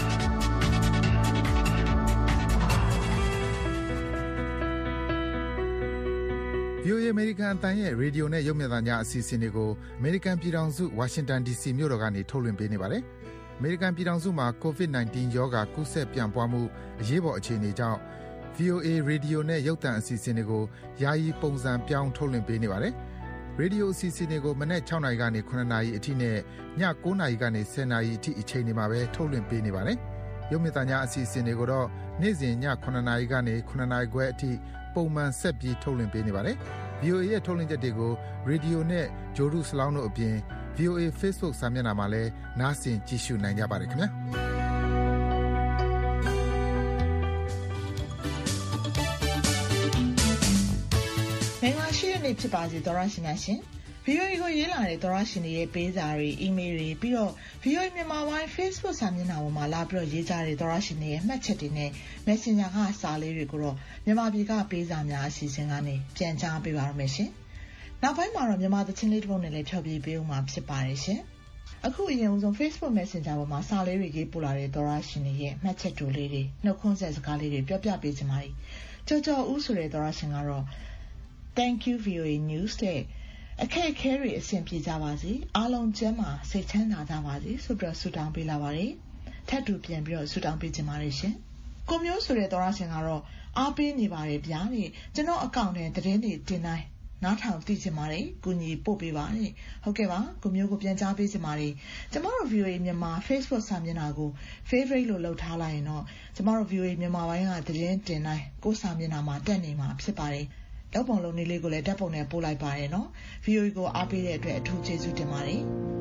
P: ဗီအိုအေ American အသံရဲ့ရေဒီယိုနဲ့ရုပ်မြင်သံကြားအစီအစဉ်တွေကို American ပြည်ထောင်စု Washington ဒီ စီ မြို့တော်ကနေထုတ်လွှင့်ပေးနေပါတယ်။ American ပြည်ထောင်စုမှာ ကိုဗစ် ၁၉ ရောဂါကူးစက်ပြန့်ပွားမှုအရေးပေါ်အခြေအနေကြောင့် ဗီအိုအေ ရေဒီယိုနဲ့ရုပ်သံအစီအစဉ်တွေကိုယာယီပုံစံပြောင်းထုတ်လွှင့်ပေးနေပါတယ်။ ရေဒီယိုအစီအစဉ်တွေကိုမနက်၆နာရီကနေ၇နာရီအထိနဲ့ည၉နာရီကနေ၁၀နာရီအထိအချိန်တွေမှာပဲထုတ်လွှင့်ပေးနေပါတယ်။ရုပ်မြင်သံကြားအစီအစဉ်တွေကိုတော့နေ့စဉ်ည၇နာရီကနေ၇နာရီခွဲအထိပုံမှန်ဆက်ပြီးထုတ်လွှင့်ပေးနေပါတယ်။ ဗီအိုအေရဲ့ထုတ်လွှင့်ချက်တွေကိုရေဒီယိုနဲ့ဂျိုဒုစလောင်းတို့အပြင် ဗီအိုအေ Facebook စာမျက်နှာမှာလည်းနားဆင်ကြည့်ရှုနိုင်ကြပါတယ်ခင်ဗျာ။
C: မင်္ဂလာရှိတဲ့နေ့ဖြစ်ပါစေသောရရှိများရှင်ဗီအိုအေကိုရေးလာတဲ့သောရရှင်တွေရဲ့ပေးစာတွေအီးမေးလ်တွေပြီးတော့ ဗီအိုအေ မြန်မာပိုင်း Facebook စာမျက်နှာပေါ်မှာလာပြီးတော့ရေးကြတဲ့သောရရှင်တွေရဲ့မှတ်ချက်တွေနဲ့ Messenger ကစာလေးတွေကိုတော့မြန်မာပြည်ကပေးစာများအစီအစဉ်ကနေပြန်ကြားပေးပါရမယ်ရှင်။နောက်ပိုင်းမှာတော့မြန်မာသချင်းလေးတစ်ပုဒ်နဲ့လည်းဖြောပြပေးဦးမှာဖြစ်ပါတယ်ရှင်။အခုအရင်ဆုံး Facebook Messenger ပေါ်မှာစာလေးတွေရေးပို့လာတဲ့သောရရှင်တွေရဲ့မှတ်ချက်တူလေးတွေနှုတ်ခွန်းဆက်စကားလေးတွေပြောပြပေးချင်ပါတယ်။ကြော်ကြော်ဦးဆိုတဲ့သောရရှင်ကတော့ Thank you ဗီအိုအေ News တဲ့အခက်အခဲတွေအဆင်ပြေကြပါစေအားလုံးကျန်းမာစိတ်ချမ်းသာကြပါစေဆိုပြီးဆုတောင်းပေးလာပါတယ်ထပ်တူပြန်ပြီးတော့ဆုတောင်းပေးခြင်းပါတယ်ရှင်ကိုမျိုးဆိုတဲ့သောရရှင်ကတော့အားပေးနေပါတယ်ဗျာတဲ့ကျွန်တော်အကောင့်ထဲသတင်းတွေတင်တိုင်းနားထောင်သိချင်ပါတယ်ကုညီပို့ပေးပါတဲ့ဟုတ်ကဲ့ပါကိုမျိုးကိုပြန်ကြားပေးချင်ပါတယ်ကျမတို့ ဗီအိုအေ မြန်မာ Facebook စာမျက်နှာကို favorite လို့လုပ်ထားလိုက်ရင်တော့ကျမတို့ ဗီအိုအေ မြန်မာပိုင်းကသတင်းတင်တိုင်းကိုစာမျက်နှာမှာတက်နေမှာဖြစ်ပါတယ်တော့ပုံလုံးလေးကိုလည်းဓာတ်ပုံနဲ့ပို့လိုက်ပါရနော် ဗီအိုအေ ကိုအားပေးတဲ့အတွက်အထူးကျေးဇူးတင်ပါတယ်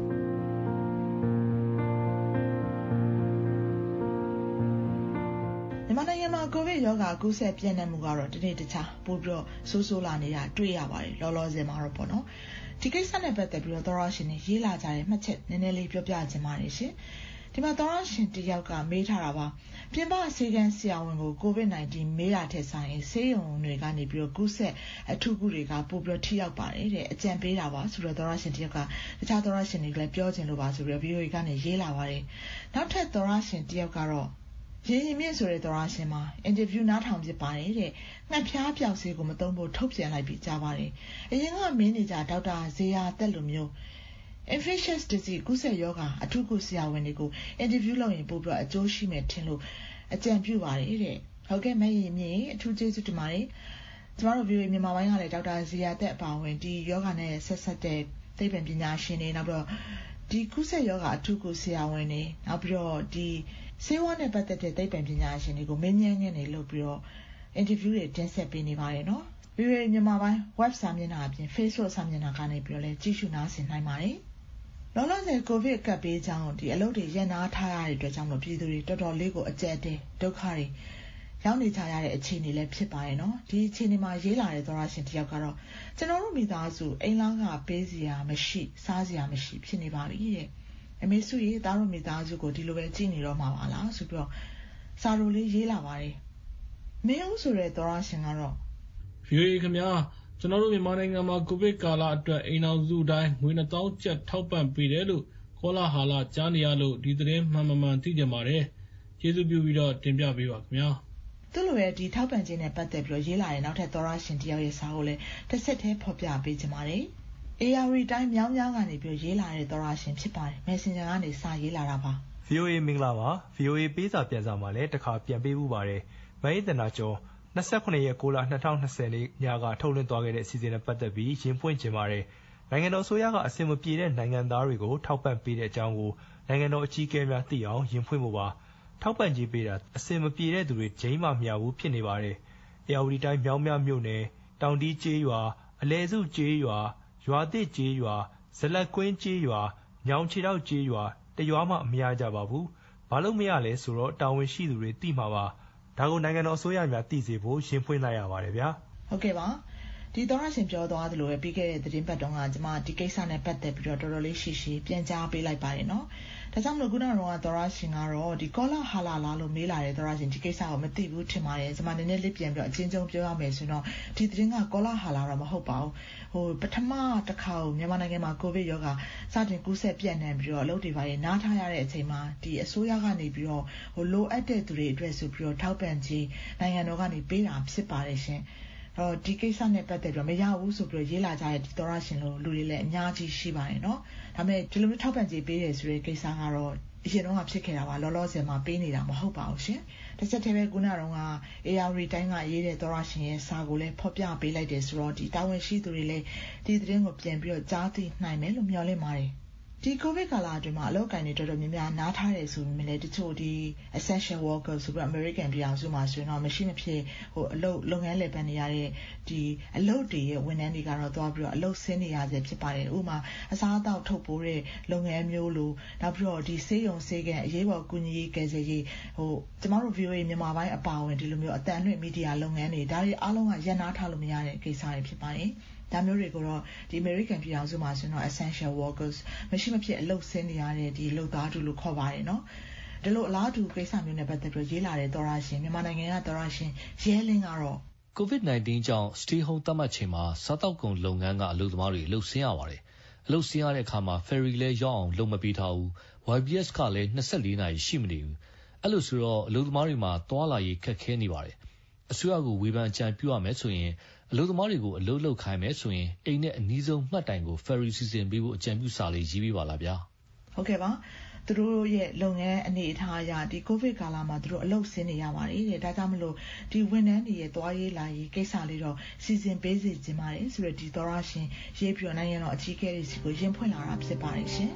C: မြန်မာနိုင်ငံမှာကိုဗစ်ရောဂါကူးစက်ပြန့်နှံ့မှုကတော့တနေ့တခြားပိုပြီးတော့ဆိုးဆိုးလာနေတာတွေ့ရပါတယ်လောလောဆယ်မှာတော့ပေါ့နော်ဒီကိစ္စနဲ့ပတ်သက်ပြီးတော့သောရရှင်တွေရေးလာကြတဲ့မှတ်ချက်နည်းနည်းလေးပြောပြချင်ပါတယ်ရှင်ဒီမှာသောရရှင်တယောက်ကမေးထားတာပါပြင်ပဆေးကန်းဆရာဝန်ကို ကိုဗစ် nineteen မေးတာထက်ဆိုင်ရင်ဆေးရုံတွေကနေပြီးတော့ကူးစက်အထူးကုတွေကပိုပြီးတော့ထိရောက်ပါတယ်တဲ့အကြံပေးတာပါဆိုတော့သောရရှင်တယောက်ကတခြားသောရရှင်တွေကလည်းပြောချင်လို့ပါဆိုပြီးတော့ ဗီအိုအေ ကနေရေးလာပါတယ်နောက်ထပ်သောရရှင်တယောက်ကတော့ရင်းရင်မြင့်ဆိုတဲ့သောရရှင်မှာအင်တာဗျူးနားထောင်ဖြစ်ပါတယ်တဲ့ငှက်ဖျားပျောက်ဆေးကိုမသုံးဖို့ထုတ်ပြန်လိုက်ပြီးကြားပါတယ်အရင်ကမင်းနေကြဒေါက်တာဇေယျတက်လိုမျိုးinfectious disease ကူးစက်ရောဂါအထူးကုဆရာဝန်တွေကိုအင်တာဗျူးလုပ်ရင်ပို့ပြီးအကျိုးရှိမယ်ထင်လို့အကြံပြုပါတယ်တဲ့ဟုတ်ကဲ့မရင်မြေအထူးကျေးဇူးတင်ပါတယ်ကျမတို့ ဗီအိုအေ မြန်မာပိုင်းကလည်းဒေါက်တာဇေယျတက်အပါဝင်ဒီယောဂနဲ့ဆက်ဆက်တဲ့သိပ္ပံပညာရှင်တွေနောက်ပြီးတော့ဒီကုသယောဂအထူးကုဆရာဝန်တွေနောက်ပြီးတော့ဒီဆေးဝါးနဲ့ပတ်သက်တဲ့သိပ္ပံပညာရှင်တွေကိုမင်းမြန်းငန်းနေလို့ပြီးတော့အင်တာဗျူးတွေတင်ဆက်ပေးနေပါတယ်နော် ဗီအိုအေ မြန်မာပိုင်း web စာမျက်နှာအပြင် Facebook စာမျက်နှာကနေပြီးတော့လည်းကြည့်ရှုနားဆင်နိုင်ပါတယ်လောလောဆယ်ကိုဗစ်ကပ်ဘေးကြောင့်ဒီအလုပ်တွေရပ်နားထားရတဲ့အတွက်ကြောင့်လို့ပြည်သူတွေတော်တော်လေးကိုအကျက်တဲဒုက္ခတွေရောက်နေကြရတဲ့အခြေအနေလည်းဖြစ်ပါရဲ့နော်ဒီအခြေအနေမှာရေးလာတဲ့သောရရှင်တယောက်ကတော့ကျွန်တော်တို့မိသားစုအိမ်လားကပေးစရာမရှိစားစရာမရှိဖြစ်နေပါပြီတဲ့အမေစုရေးသားတို့မိသားစုကိုဒီလိုပဲကြည့်နေတော့မှာပါလားဆိုပြီးတော့စာလိုလေးရေးလာပါတယ်မင်းဦးဆိုတဲ့သောရရှင်ကတော့
B: ဗီအိုအေ ခင်ဗျာကျွန်တော်တို့မြန်မာနိုင်ငံမှာကိုဗစ်ကာလအတွက်အိမ်အောင်စုတိုင်းငွေနှစ်သောင်းကျပ်ထောက်ပံ့ပေးတယ်လို့ကောလာဟာလာကြားနေရလို့ဒီသတင်းမှန်မှန်သိကြပါတယ်ကျေးဇူးပြုပြီးတော့တင်ပြပေးပါခင်ဗျာ
C: သူ့လိုရဲ့ဒီထောက်ပံ့ခြင်းနဲ့ပတ်သက်ပြီးတော့ရေးလာတဲ့နောက်ထပ်သောရရှင်တယောက်ရဲ့စာကိုလည်းတစ်ဆက်တည်းဖော်ပြပေးချင်ပါတယ်အေအာရီတိုင်းမြောင်းမြောင်းကနေပြီးရေးလာတဲ့သောရရှင်ဖြစ်ပါတယ် Messenger ကနေစာရေးလာတာပါ
Q: ဗီအိုအေ မင်္ဂလာပါ ဗီအိုအေ ပေးစာပြန်စာမှာလည်းတစ်ခါပြန်ပေးမှုပါတယ်မဟိတနာကျော်၂၈ရက်ကိုလ၂၀၂၀နေ့ညကထုတ်လွှင့်သွားခဲ့တဲ့အစီအစဉ်နဲ့ပတ်သက်ပြီးရင်ဖွင့်ခြင်းပါတယ်နိုင်ငံတော်ဆိုရကအစင်မပြေတဲ့နိုင်ငံသားတွေကိုထောက်ပံ့ပေးတဲ့အကြောင်းကိုနိုင်ငံတော်အကြီးအကဲများသိအောင်ရင်ဖွင့်ဖို့ပါထောက်ပံ့ကြေးပေးတာအစင်မပြေတဲ့သူတွေဂျိမ်းမှမရဘူးဖြစ်နေပါတယ်အေရဝတီတိုင်းမြောင်းမြမြို့နယ်တောင်တီးကျေးရွာအလဲစုကျေးရွာရွာသစ်ကျေးရွာဇလက်ကွင်းကျေးရွာညောင်ချီတောက်ကျေးရွာတရွာမှမရကြပါဘူးဘာလို့မရလဲဆိုတော့တာဝန်ရှိသူတွေသိမှာပါဒါကိုနိုင်ငံတော်အစိုးရများသိစေဖို့ရှင်းဖွင့်လိုက်ရပါတယ်ဗျာ
C: ဟုတ်ကဲ့ပါဒီသောရရှင်ပြောသွားသလိုပဲပြီးခဲ့တဲ့သတင်းပတ်တုန်းကကျွန်မဒီကိစ္စနဲ့ပတ်သက်ပြီးတော့တော်တော်လေးရှိရှိပြန်ကြားပေးလိုက်ပါတယ်နော်ဒါကြောင့်မလို့ခုနကတော့သောရရှင်ကတော့ဒီကောလာဟာလာလာလို့မေးလာတဲ့သောရရှင်ဒီကိစ္စကိုမသိဘူးထင်ပါတယ်ကျွန်မနည်းနည်းလေးပြန်ပြီးတော့အချင်းချင်းပြောရမယ်ဆိုတော့ဒီသတင်းကကောလာဟာလာတော့မဟုတ်ပါဘူးဟိုပထမတစ်ခါမြန်မာနိုင်ငံမှာကိုဗစ်ရောဂါစတင်ကူးစက်ပြန့်နှံ့ပြီးတော့အလုပ်တွေပါရနားထားရတဲ့အချိန်မှာဒီအစိုးရကနေပြီးတော့ဟိုလိုအပ်တဲ့သူတွေအတွက်ဆိုပြီးတော့ထောက်ပံ့ခြင်းနိုင်ငံတော်ကနေပေးတာဖြစ်ပါတယ်ရှင်အော်ဒီကိစ္စနဲ့ပတ်သက်ပြီးမရဘူးဆိုပြီးရေးလာကြတဲ့ဒီသောရရှင်လိုလူတွေလည်းအများကြီးရှိပါတယ်နော်ဒါပေမဲ့ဒီလိုမျိုးထောက်ပံ့ကြေးပေးတယ်ဆိုတဲ့ကိစ္စကတော့အရင်တော့ဖြစ်ခဲ့တာပါလောလောဆယ်မှာပေးနေတာမဟုတ်ပါဘူးရှင်တစ်ချက်တည်းပဲခုနကတော့က အေအာရီတိုင်းကရေးတဲ့သောရရှင်ရဲ့စာကိုလည်းဖော်ပြပေးလိုက်တယ်ဆိုတော့ဒီတာဝန်ရှိသူတွေလည်းဒီသတင်းကိုပြန်ပြီးတော့ကြားသိနိုင်မယ်လို့မျှော်လင့်ပါတယ်ဒီကိုဗစ်ကာလအတွင်းမှာအလုပ်ကိုင်တွေတော်တော်များများနားထားတယ်ဆိုပေမဲ့လည်းတချို့ဒီ essential workers ဆိုပြီး American ပြည်အောင်စုမှာဆိုရင်တော့မရှိမဖြစ်ဟိုအလုပ်လုပ်ငန်းလည်ပတ်နေရတဲ့ဒီအလုပ်တွေရဲ့ဝန်ထမ်းတွေကတော့သွားပြီးတော့အလုပ်ဆင်းနေရစေဖြစ်ပါတယ်ဥပမာအစားအသောက်ထုတ်ပိုးတဲ့လုပ်ငန်းမျိုးလိုနောက်ပြီးတော့ဒီဆေးရုံဆေးကန်အရေးပေါ်ကူညီရေးကယ်ဆယ်ရေးဟိုကျမတို့ ဗီအိုအေ မြန်မာပိုင်းအပါအဝင်ဒီလိုမျိုးအတန်လွင့်မီဒီယာလုပ်ငန်းတွေဒါတွေအားလုံးကရပ်နားထားလို့မရတဲ့ကိစ္စတွေဖြစ်ပါတယ်ဒါမျိုးတွေကိုတော့ဒီ American ပြည်အောင်စုမှာဆိုတော့ essential workers မရှိမဖြစ်အလုပ်ဆင်းနေရတဲ့ဒီလုပ်သားတူလို့ခေါ်ပါတယ်နော်ဒီလိုအလားတူကိစ္စမျိုးနဲ့ပတ်သက်ပြီးရေးလာတဲ့သောရရှင်မြန်မာနိုင်ငံကသောရရှင်ရဲလင်းကတော့
M: ကိုဗစ် nineteen ကြောင့် stay home သတ်မှတ်ချိန်မှာစားတောက်ကုန်လုပ်ငန်းကအလုပ်သမားတွေအလုပ်ဆင်းရပါတယ်အလုပ်ဆင်းရတဲ့အခါမှာ ferry လဲရောက်အောင်လုပ်မပေးထားဘူး Y B S ကလည်းtwenty-fourနာရီရှိမနေဘူးအဲ့လိုဆိုတော့အလုပ်သမားတွေမှာသွားလာရေးခက်ခဲနေပါတယ်အစိုးရကဝေဖန်အကြံပြုရမယ်ဆိုရင်အလုပ်သမားတွေကိုအလုပ်လုပ်ခိုင်းမယ်ဆိုရင်အိမ်နဲ့အနီးဆုံးမှတ်တိုင်ကို ferry စီစဉ်ပေးဖို့အကြံပြုစာလေးရေးပေးပါလားဗျာ
C: ဟုတ်ကဲ့ပါသူတို့ရဲ့လုပ်ငန်းအနေအထားအရဒီကိုဗစ်ကာလမှာသူတို့အလုပ်ဆင်းနေရပါတယ်တဲ့ဒါကြောင့်မလို့ဒီဝန်ထမ်းတွေရဲ့သွားရေးလာရေးကိစ္စလေးတော့စီစဉ်ပေးစီခြင်းပါတယ်ဆိုတော့ဒီသောရရှင်ရေးပြနိုင်ငံတော်အကြီးအကဲတွေစီကိုရင်ဖွင့်လာတာဖြစ်ပါတယ်ရှင်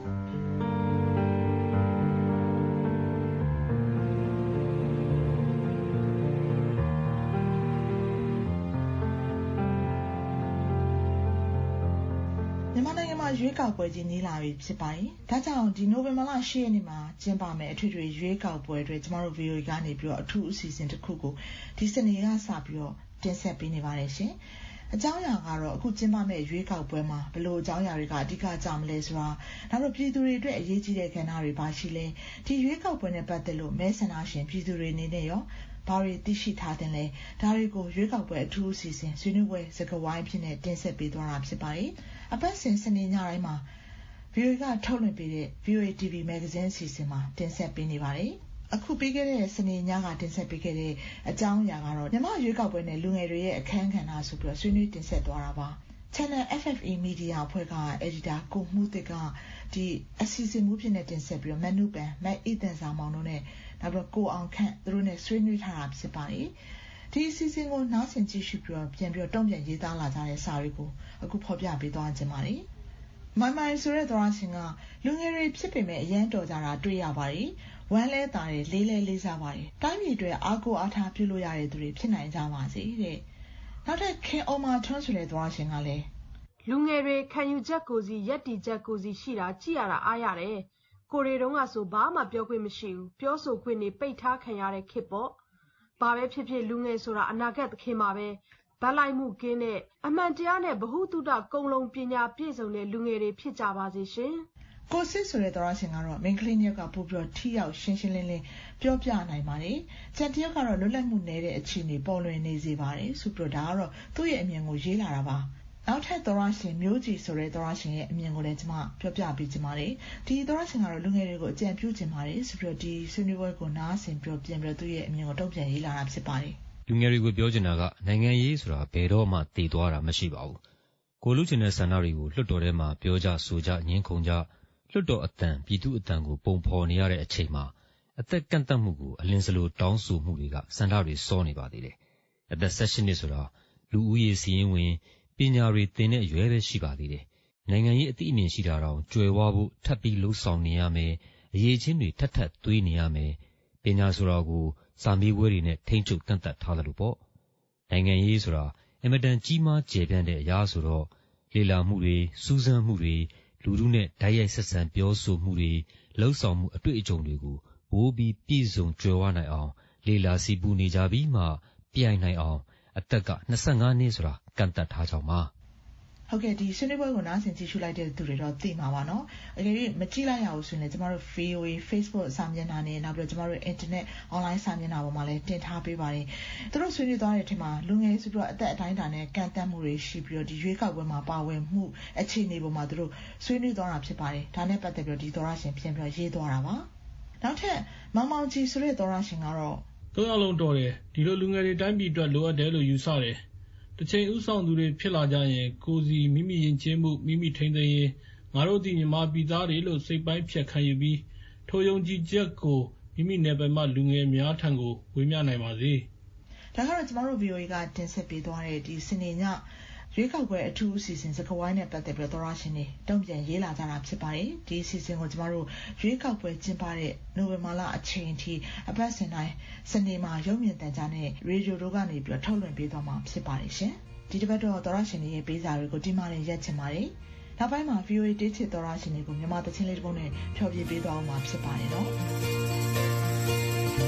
C: ရွေးကောက်ပွဲကြီးနေလာပြီဖြစ်ပါတယ်။ဒါကြောင့်ဒီနိုဝင်ဘာလeightရက်နေ့မှာကျင်းပမယ်အထွေထွေရွေးကောက်ပွဲအတွက်ကျမတို့ V O A ကနေပြီးတော့အထူးအစီအစဉ်တစ်ခုကိုဒီစနေကစပြီးတော့တင်ဆက်ပေးနေပါတယ်ရှင်။အကြောင်းအရာကတော့အခုကျင်းပမယ့်ရွေးကောက်ပွဲမှာဘယ်လိုအကြောင်းအရာတွေကအဓိကကြောင့်မလဲဆိုတာနောက်တော့ပြည်သူတွေအတွက်အရေးကြီးတဲ့ကဏ္ဍတွေပါရှိလဲဒီရွေးကောက်ပွဲနဲ့ပတ်သက်လို့မဲဆန္ဒရှင်ပြည်သူတွေအနေနဲ့ရောဘာတွေသိရှိထားတယ်လဲဒါတွေကိုရွေးကောက်ပွဲအထူးအစီအစဉ်ဆွေးနွေးပွဲစကားဝိုင်းဖြစ်နေတင်ဆက်ပေးသွားတာဖြစ်ပါတယ်။အပတ်စဉ်စနေညတိုင်းမှာ V O A ကထုတ်လွှင့်ပေးတဲ့ V O A T V Magazine အစီအစဉ်မှာတင်ဆက်ပေးနေပါတယ်။အခုပြီးခဲ့တဲ့စနေညကတင်ဆက်ပေးခဲ့တဲ့အကြောင်းအရာကတော့မြန်မာရွေးကောက်ပွဲနဲ့လူငယ်တွေရဲ့အခမ်းကဏ္ဍဆိုပြီးတော့ဆွေးနွေးတင်ဆက်သွားတာပါ။ Channel F F E Media အဖွဲ့က editor ကိုမှုသစ်ကဒီအစီအစဉ်မှုဖြစ်နေတင်ဆက်ပြီးတော့မန်နုပန်မက်အီတန်စာမောင်တို့နဲ့နောက်ပြီးကိုအောင်ခန့်သူတို့နဲ့ဆွေးနွေးထားတာဖြစ်ပါတယ်။ဒီအစီအစဉ်ကိုနားဆင်ကြည့်ရှုပြီးတော့ပြန်ပြီးတော့တုံ့ပြန်ရေးသားလာကြတဲ့စာတွေကိုအခုဖော်ပြပေးသွားခြင်းပါတယ်။မိုင်မိုင်ဆိုတဲ့သောရရှင်ကလူငယ်တွေဖြစ်ပေမဲ့အရန်တော်ကြတာတွေ့ရပါတယ်။ဝမ်းလဲတာတယ်လေးလဲလေးစားပါတယ်။တိုင်းပြည်အတွက်အားကိုးအားထားပြုလို့ရတဲ့သူတွေဖြစ်နိုင်ကြပါစေတဲ့။နောက်ထပ်ခင်အောင်မာထွန်းဆိုတဲ့သောရရှင်ကလည်း
E: လူငယ်တွေခံယူချက်ကိုစီရက်တီချက်ကိုစီရှိတာကြည့်ရတာအားရတယ်။ကိုရီတုံးကဆိုဘာမှပြောခွင့်မရှိဘူး။ပြောဆိုခွင့်နေပိတ်ထားခံရတဲ့ခေတ်ပေါ့။ဘာပဲဖြစ်ဖြစ်လူငယ်ဆိုတာအနာဂတ်သခင်ပါပဲ။ဗတ်လိုက်မှုကင်းတဲ့အမှန်တရားနဲ့ဗဟုသုတကုံလုံးပညာပြည့်စုံတဲ့လူငယ်တွေဖြစ်ကြပါစေရှင်
C: ။ကိုစစ်ဆိုတဲ့သောရရှင်ကတော့မင်းကလေးမျိုးကပို့ပြီးတော့ထိရောက်ရှင်းရှင်းလင်းလင်းပြောပြနိုင်ပါတယ်။ကျန်တယောက်ကတော့လွတ်လပ်မှုနည်းတဲ့အခြေအနေပေါ်လွင်နေစေပါတယ်ဆိုပြီးတော့ဒါကတော့သူ့ရဲ့အမြင်ကိုရေးလာတာပါ။နောက်ထပ်သောရရှင်မျိုးကြီးဆိုတဲ့သောရရှင်ရဲ့အမြင်ကိုလည်းကျွန်မပြောပြပေးခြင်းပါတယ်ဒီသောရရှင်ကတော့လူငယ်တွေကိုအကြံပြုခြင်းပါတယ်ဆိုပြီးတော့ဒီဆွေးနွေးပွဲကိုနားဆင်ပြီးပြန်ပြီးသူ့ရဲ့အမြင်ကိုတုံ့ပြန်ရေးလာတာဖြစ်ပါတယ်
R: လူငယ်တွေကိုပြောချင်တာကနိုင်ငံရေးဆိုတာဘယ်တော့မှတည်သွားတာမရှိပါဘူးကိုလူချင်တဲ့ဆန္ဒတွေကိုလွှတ်တော်ထဲမှာပြောကြဆိုကြညှင်းခုန်ကြလွှတ်တော်အတန်ပြည်သူအတန်ကိုပုံဖော်နေရတဲ့အချိန်မှာအသက်ကန့်သတ်မှုကိုအလင်းစလိုတောင်းဆိုမှုတွေကဆန္ဒတွေစောနေပါသေးတယ်အသက်eighteenနှစ်ဆိုတာလူဦးရေစီးရင်ဝင်ပညာတွေသင်တဲ့အရွယ်ပဲရှိပါသေးတယ်။နိုင်ငံရေးအသိအမြင်ရှိတာတောင်ကြွယ်ဝဖို့ထပ်ပြီးလှုပ်ဆောင်နေရမယ်။အရေးချင်းတွေထပ်ထပ်သွေးနေရမယ်။ပညာဆိုတာကိုစာမေးပွဲတွေနဲ့ထိမ့်ချုပ်ကန့်သတ်ထားတယ်လို့ပေါ့။နိုင်ငံရေးဆိုတာအင်မတန်ကြီးမားကျယ်ပြန့်တဲ့အရာဆိုတော့လေ့လာမှုတွေစူးစမ်းမှုတွေလူထုနဲ့ဓာတ်ရိုက်ဆက်ဆံပြောဆိုမှုတွေလှုပ်ဆောင်မှုအတွေ့အကြုံတွေကိုပိုးပြီးပြည့်စုံကြွယ်ဝနိုင်အောင်လေ့လာစီးပူးနေကြပြီးမှပြိုင်နိုင်အောင်အသက်ကtwenty-fiveနှစ်ဆိုတာကန့်သတ်ထားကြောင်းပါ
C: ဟုတ်ကဲ့ဒီဆွေးနွေးပွဲကိုနားဆင်ကြည့်ရှုလိုက်တဲ့သူတွေတော့သိမှာပါနော်အကယ်၍မကြည့်လိုက်ရဘူးဆိုရင်ကျမတို့ V O A Facebook စာမျက်နှာနဲ့နောက်ပြီးတော့ကျမတို့ Internet online စာမျက်နှာပေါ်မှာလည်းတင်ထားပေးပါတယ်သူတို့ဆွေးနွေးသွားတဲ့အထက်မှာလူငယ်ဆိုပြီးတော့အသက်အတိုင်းအတာနဲ့ကန့်သတ်မှုတွေရှိပြီးတော့ဒီရွေးကောက်ပွဲမှာပါဝင်မှုအခြေအနေပေါ်မှာသူတို့ဆွေးနွေးသွားတာဖြစ်ပါတယ်ဒါနဲ့ပတ်သက်ပြီးတော့ဒီသောရရှင်ပြန်ပြီးရေးသွားတာပါနောက်ထပ်မောင်မောင်ကြီးဆိုတဲ့သောရရှင်ကတော့
B: သုံးယောက်လုံးတော်တယ်ဒီလိုလူငယ်တွေတိုင်းပြည်အတွက်လိုအပ်တယ်လို့ယူဆတယ်တစ်ချိန်ဥဆောင်သူတွေဖြစ်လာကြရင်ကိုစီမိမိရင်ချင်းမှုမိမိထိန်သိမ်းရင်ငါတို့ဒီမြန်မာပြည်သားတွေလို့စိတ်ပိုင်းဖြတ်ခံယူပြီးထိုယုံကြည်ချက်ကိုမိမိနယ်ပယ်မှာလူငယ်များထံကိုဝေမျှနိုင်ပါစေ
C: ဒါကတော့ကျမတို့ V O A ကတင်ဆက်ပေးသွားတဲ့ဒီစနေညရွေးကောက်ပွဲအထူးအစီအစဉ်စကားဝိုင်းနဲ့ပတ်သက်ပြီးတော့သောရရှင်တွေတုံ့ပြန်ရေးလာကြတာဖြစ်ပါတယ်ဒီအစီအစဉ်ကိုကျမတို့ရွေးကောက်ပွဲကျင်းပတဲ့နိုဝင်ဘာလအချိန်ထိအပတ်စဉ်တိုင်းစနေမှာရုပ်မြင်သံကြားနဲ့ရေဒီယိုတို့ကနေပြီးတော့ထုတ်လွှင့်ပေးသွားမှာဖြစ်ပါတယ်ရှင်ဒီတစ်ပတ်တော့သောရရှင်တွေရဲ့ပေးစာတွေကိုဒီမှာနေရက်ချင်ပါတယ်နောက်ပိုင်းမှာ V O A တေးချစ်သောရရှင်တွေကိုမြန်မာသချင်းလေးတစ်ပုဒ်နဲ့ဖျော်ဖြေပေးသွားအောင်မှာဖြစ်ပါတယ်နော်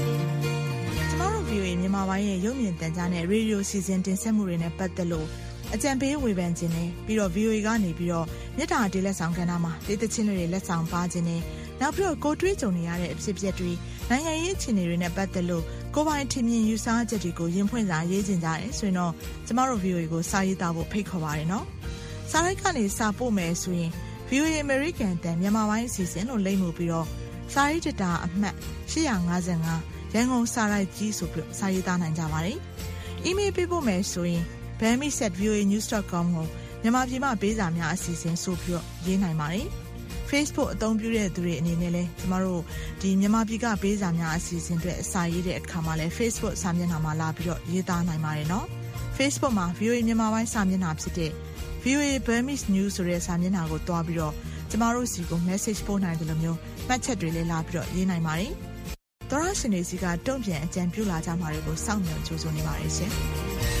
C: ကျမတို့ V O A မြန်မာပိုင်းရဲ့ရုပ်မြင်သံကြားနဲ့ရေဒီယိုစီစဉ်တင်ဆက်မှုတွေနဲ့ပတ်သက်လို့အကြံပေးဝေဖန်ခြင်းနဲ့ပြီးတော့ ဗီအိုအေ ကနေပြီးတော့မြစ်တာတေးလက်ဆောင်ကဏ္ဍမှာဒေသချင်းတွေလက်ဆောင်ပါခြင်းနဲ့နောက်ပြီးတော့ကိုတွေးကြုံနေရတဲ့အဖြစ်အပျက်တွေနိုင်ငံရေးအခြေအနေတွေနဲ့ပတ်သက်လို့ကိုပိုင်ထင်မြင်ယူဆချက်တွေကိုရင်ဖွင့်စာရေးခြင်းကြတယ်ဆိုရင်တော့ကျမတို့ ဗီအိုအေ ကိုစာရေးသားဖို့ဖိတ်ခေါ်ပါရနော်စာရိုက်ကနေစာပို့မယ်ဆိုရင် ဗီအိုအေ American တန်မြန်မာပိုင်းအစီအစဉ်လို့လိမ့်မှုပြီးတော့စာရေးတတာအမှတ်၈၅၅ရန်ကုန်စာရိုက်ကြီးဆိုပြီးစာရေးသားနိုင်ကြပါတယ်။ email ပေးဖို့မယ်ဆိုရင် burmese at v o a news dot com ကိုမြန်မာပြည်မှာပေးစာများအစီအစဉ်ဆိုပြီးတော့ရေးနိုင်ပါတယ်။ Facebook အသုံးပြုတဲ့သူတွေအနေနဲ့လည်းကျမတို့ဒီမြန်မာပြည်ကပေးစာများအစီအစဉ်တွေအစာရေးတဲ့အခါမှာလည်း Facebook စာမျက်နှာမှာလာပြီးတော့ရေးသားနိုင်ပါတယ်နော်။ Facebook မှာ ဗီအိုအေ မြန်မာပိုင်းစာမျက်နှာဖြစ်တဲ့ ဗီအိုအေ Burmese News ဆိုတဲ့စာမျက်နှာကိုတွားပြီးတော့ကျမတို့စီကို message ပို့နိုင်တယ်လို့မျိုးမှတ်ချက်တွေလည်းလာပြီးတော့ရေးနိုင်ပါတယ်။သောရရှင်တွေစီကတုံ့ပြန်အကြံပြုလာကြမှာတွေကိုစောင့်မျှော်ကြိုးစားနေပါတယ်ရှင်။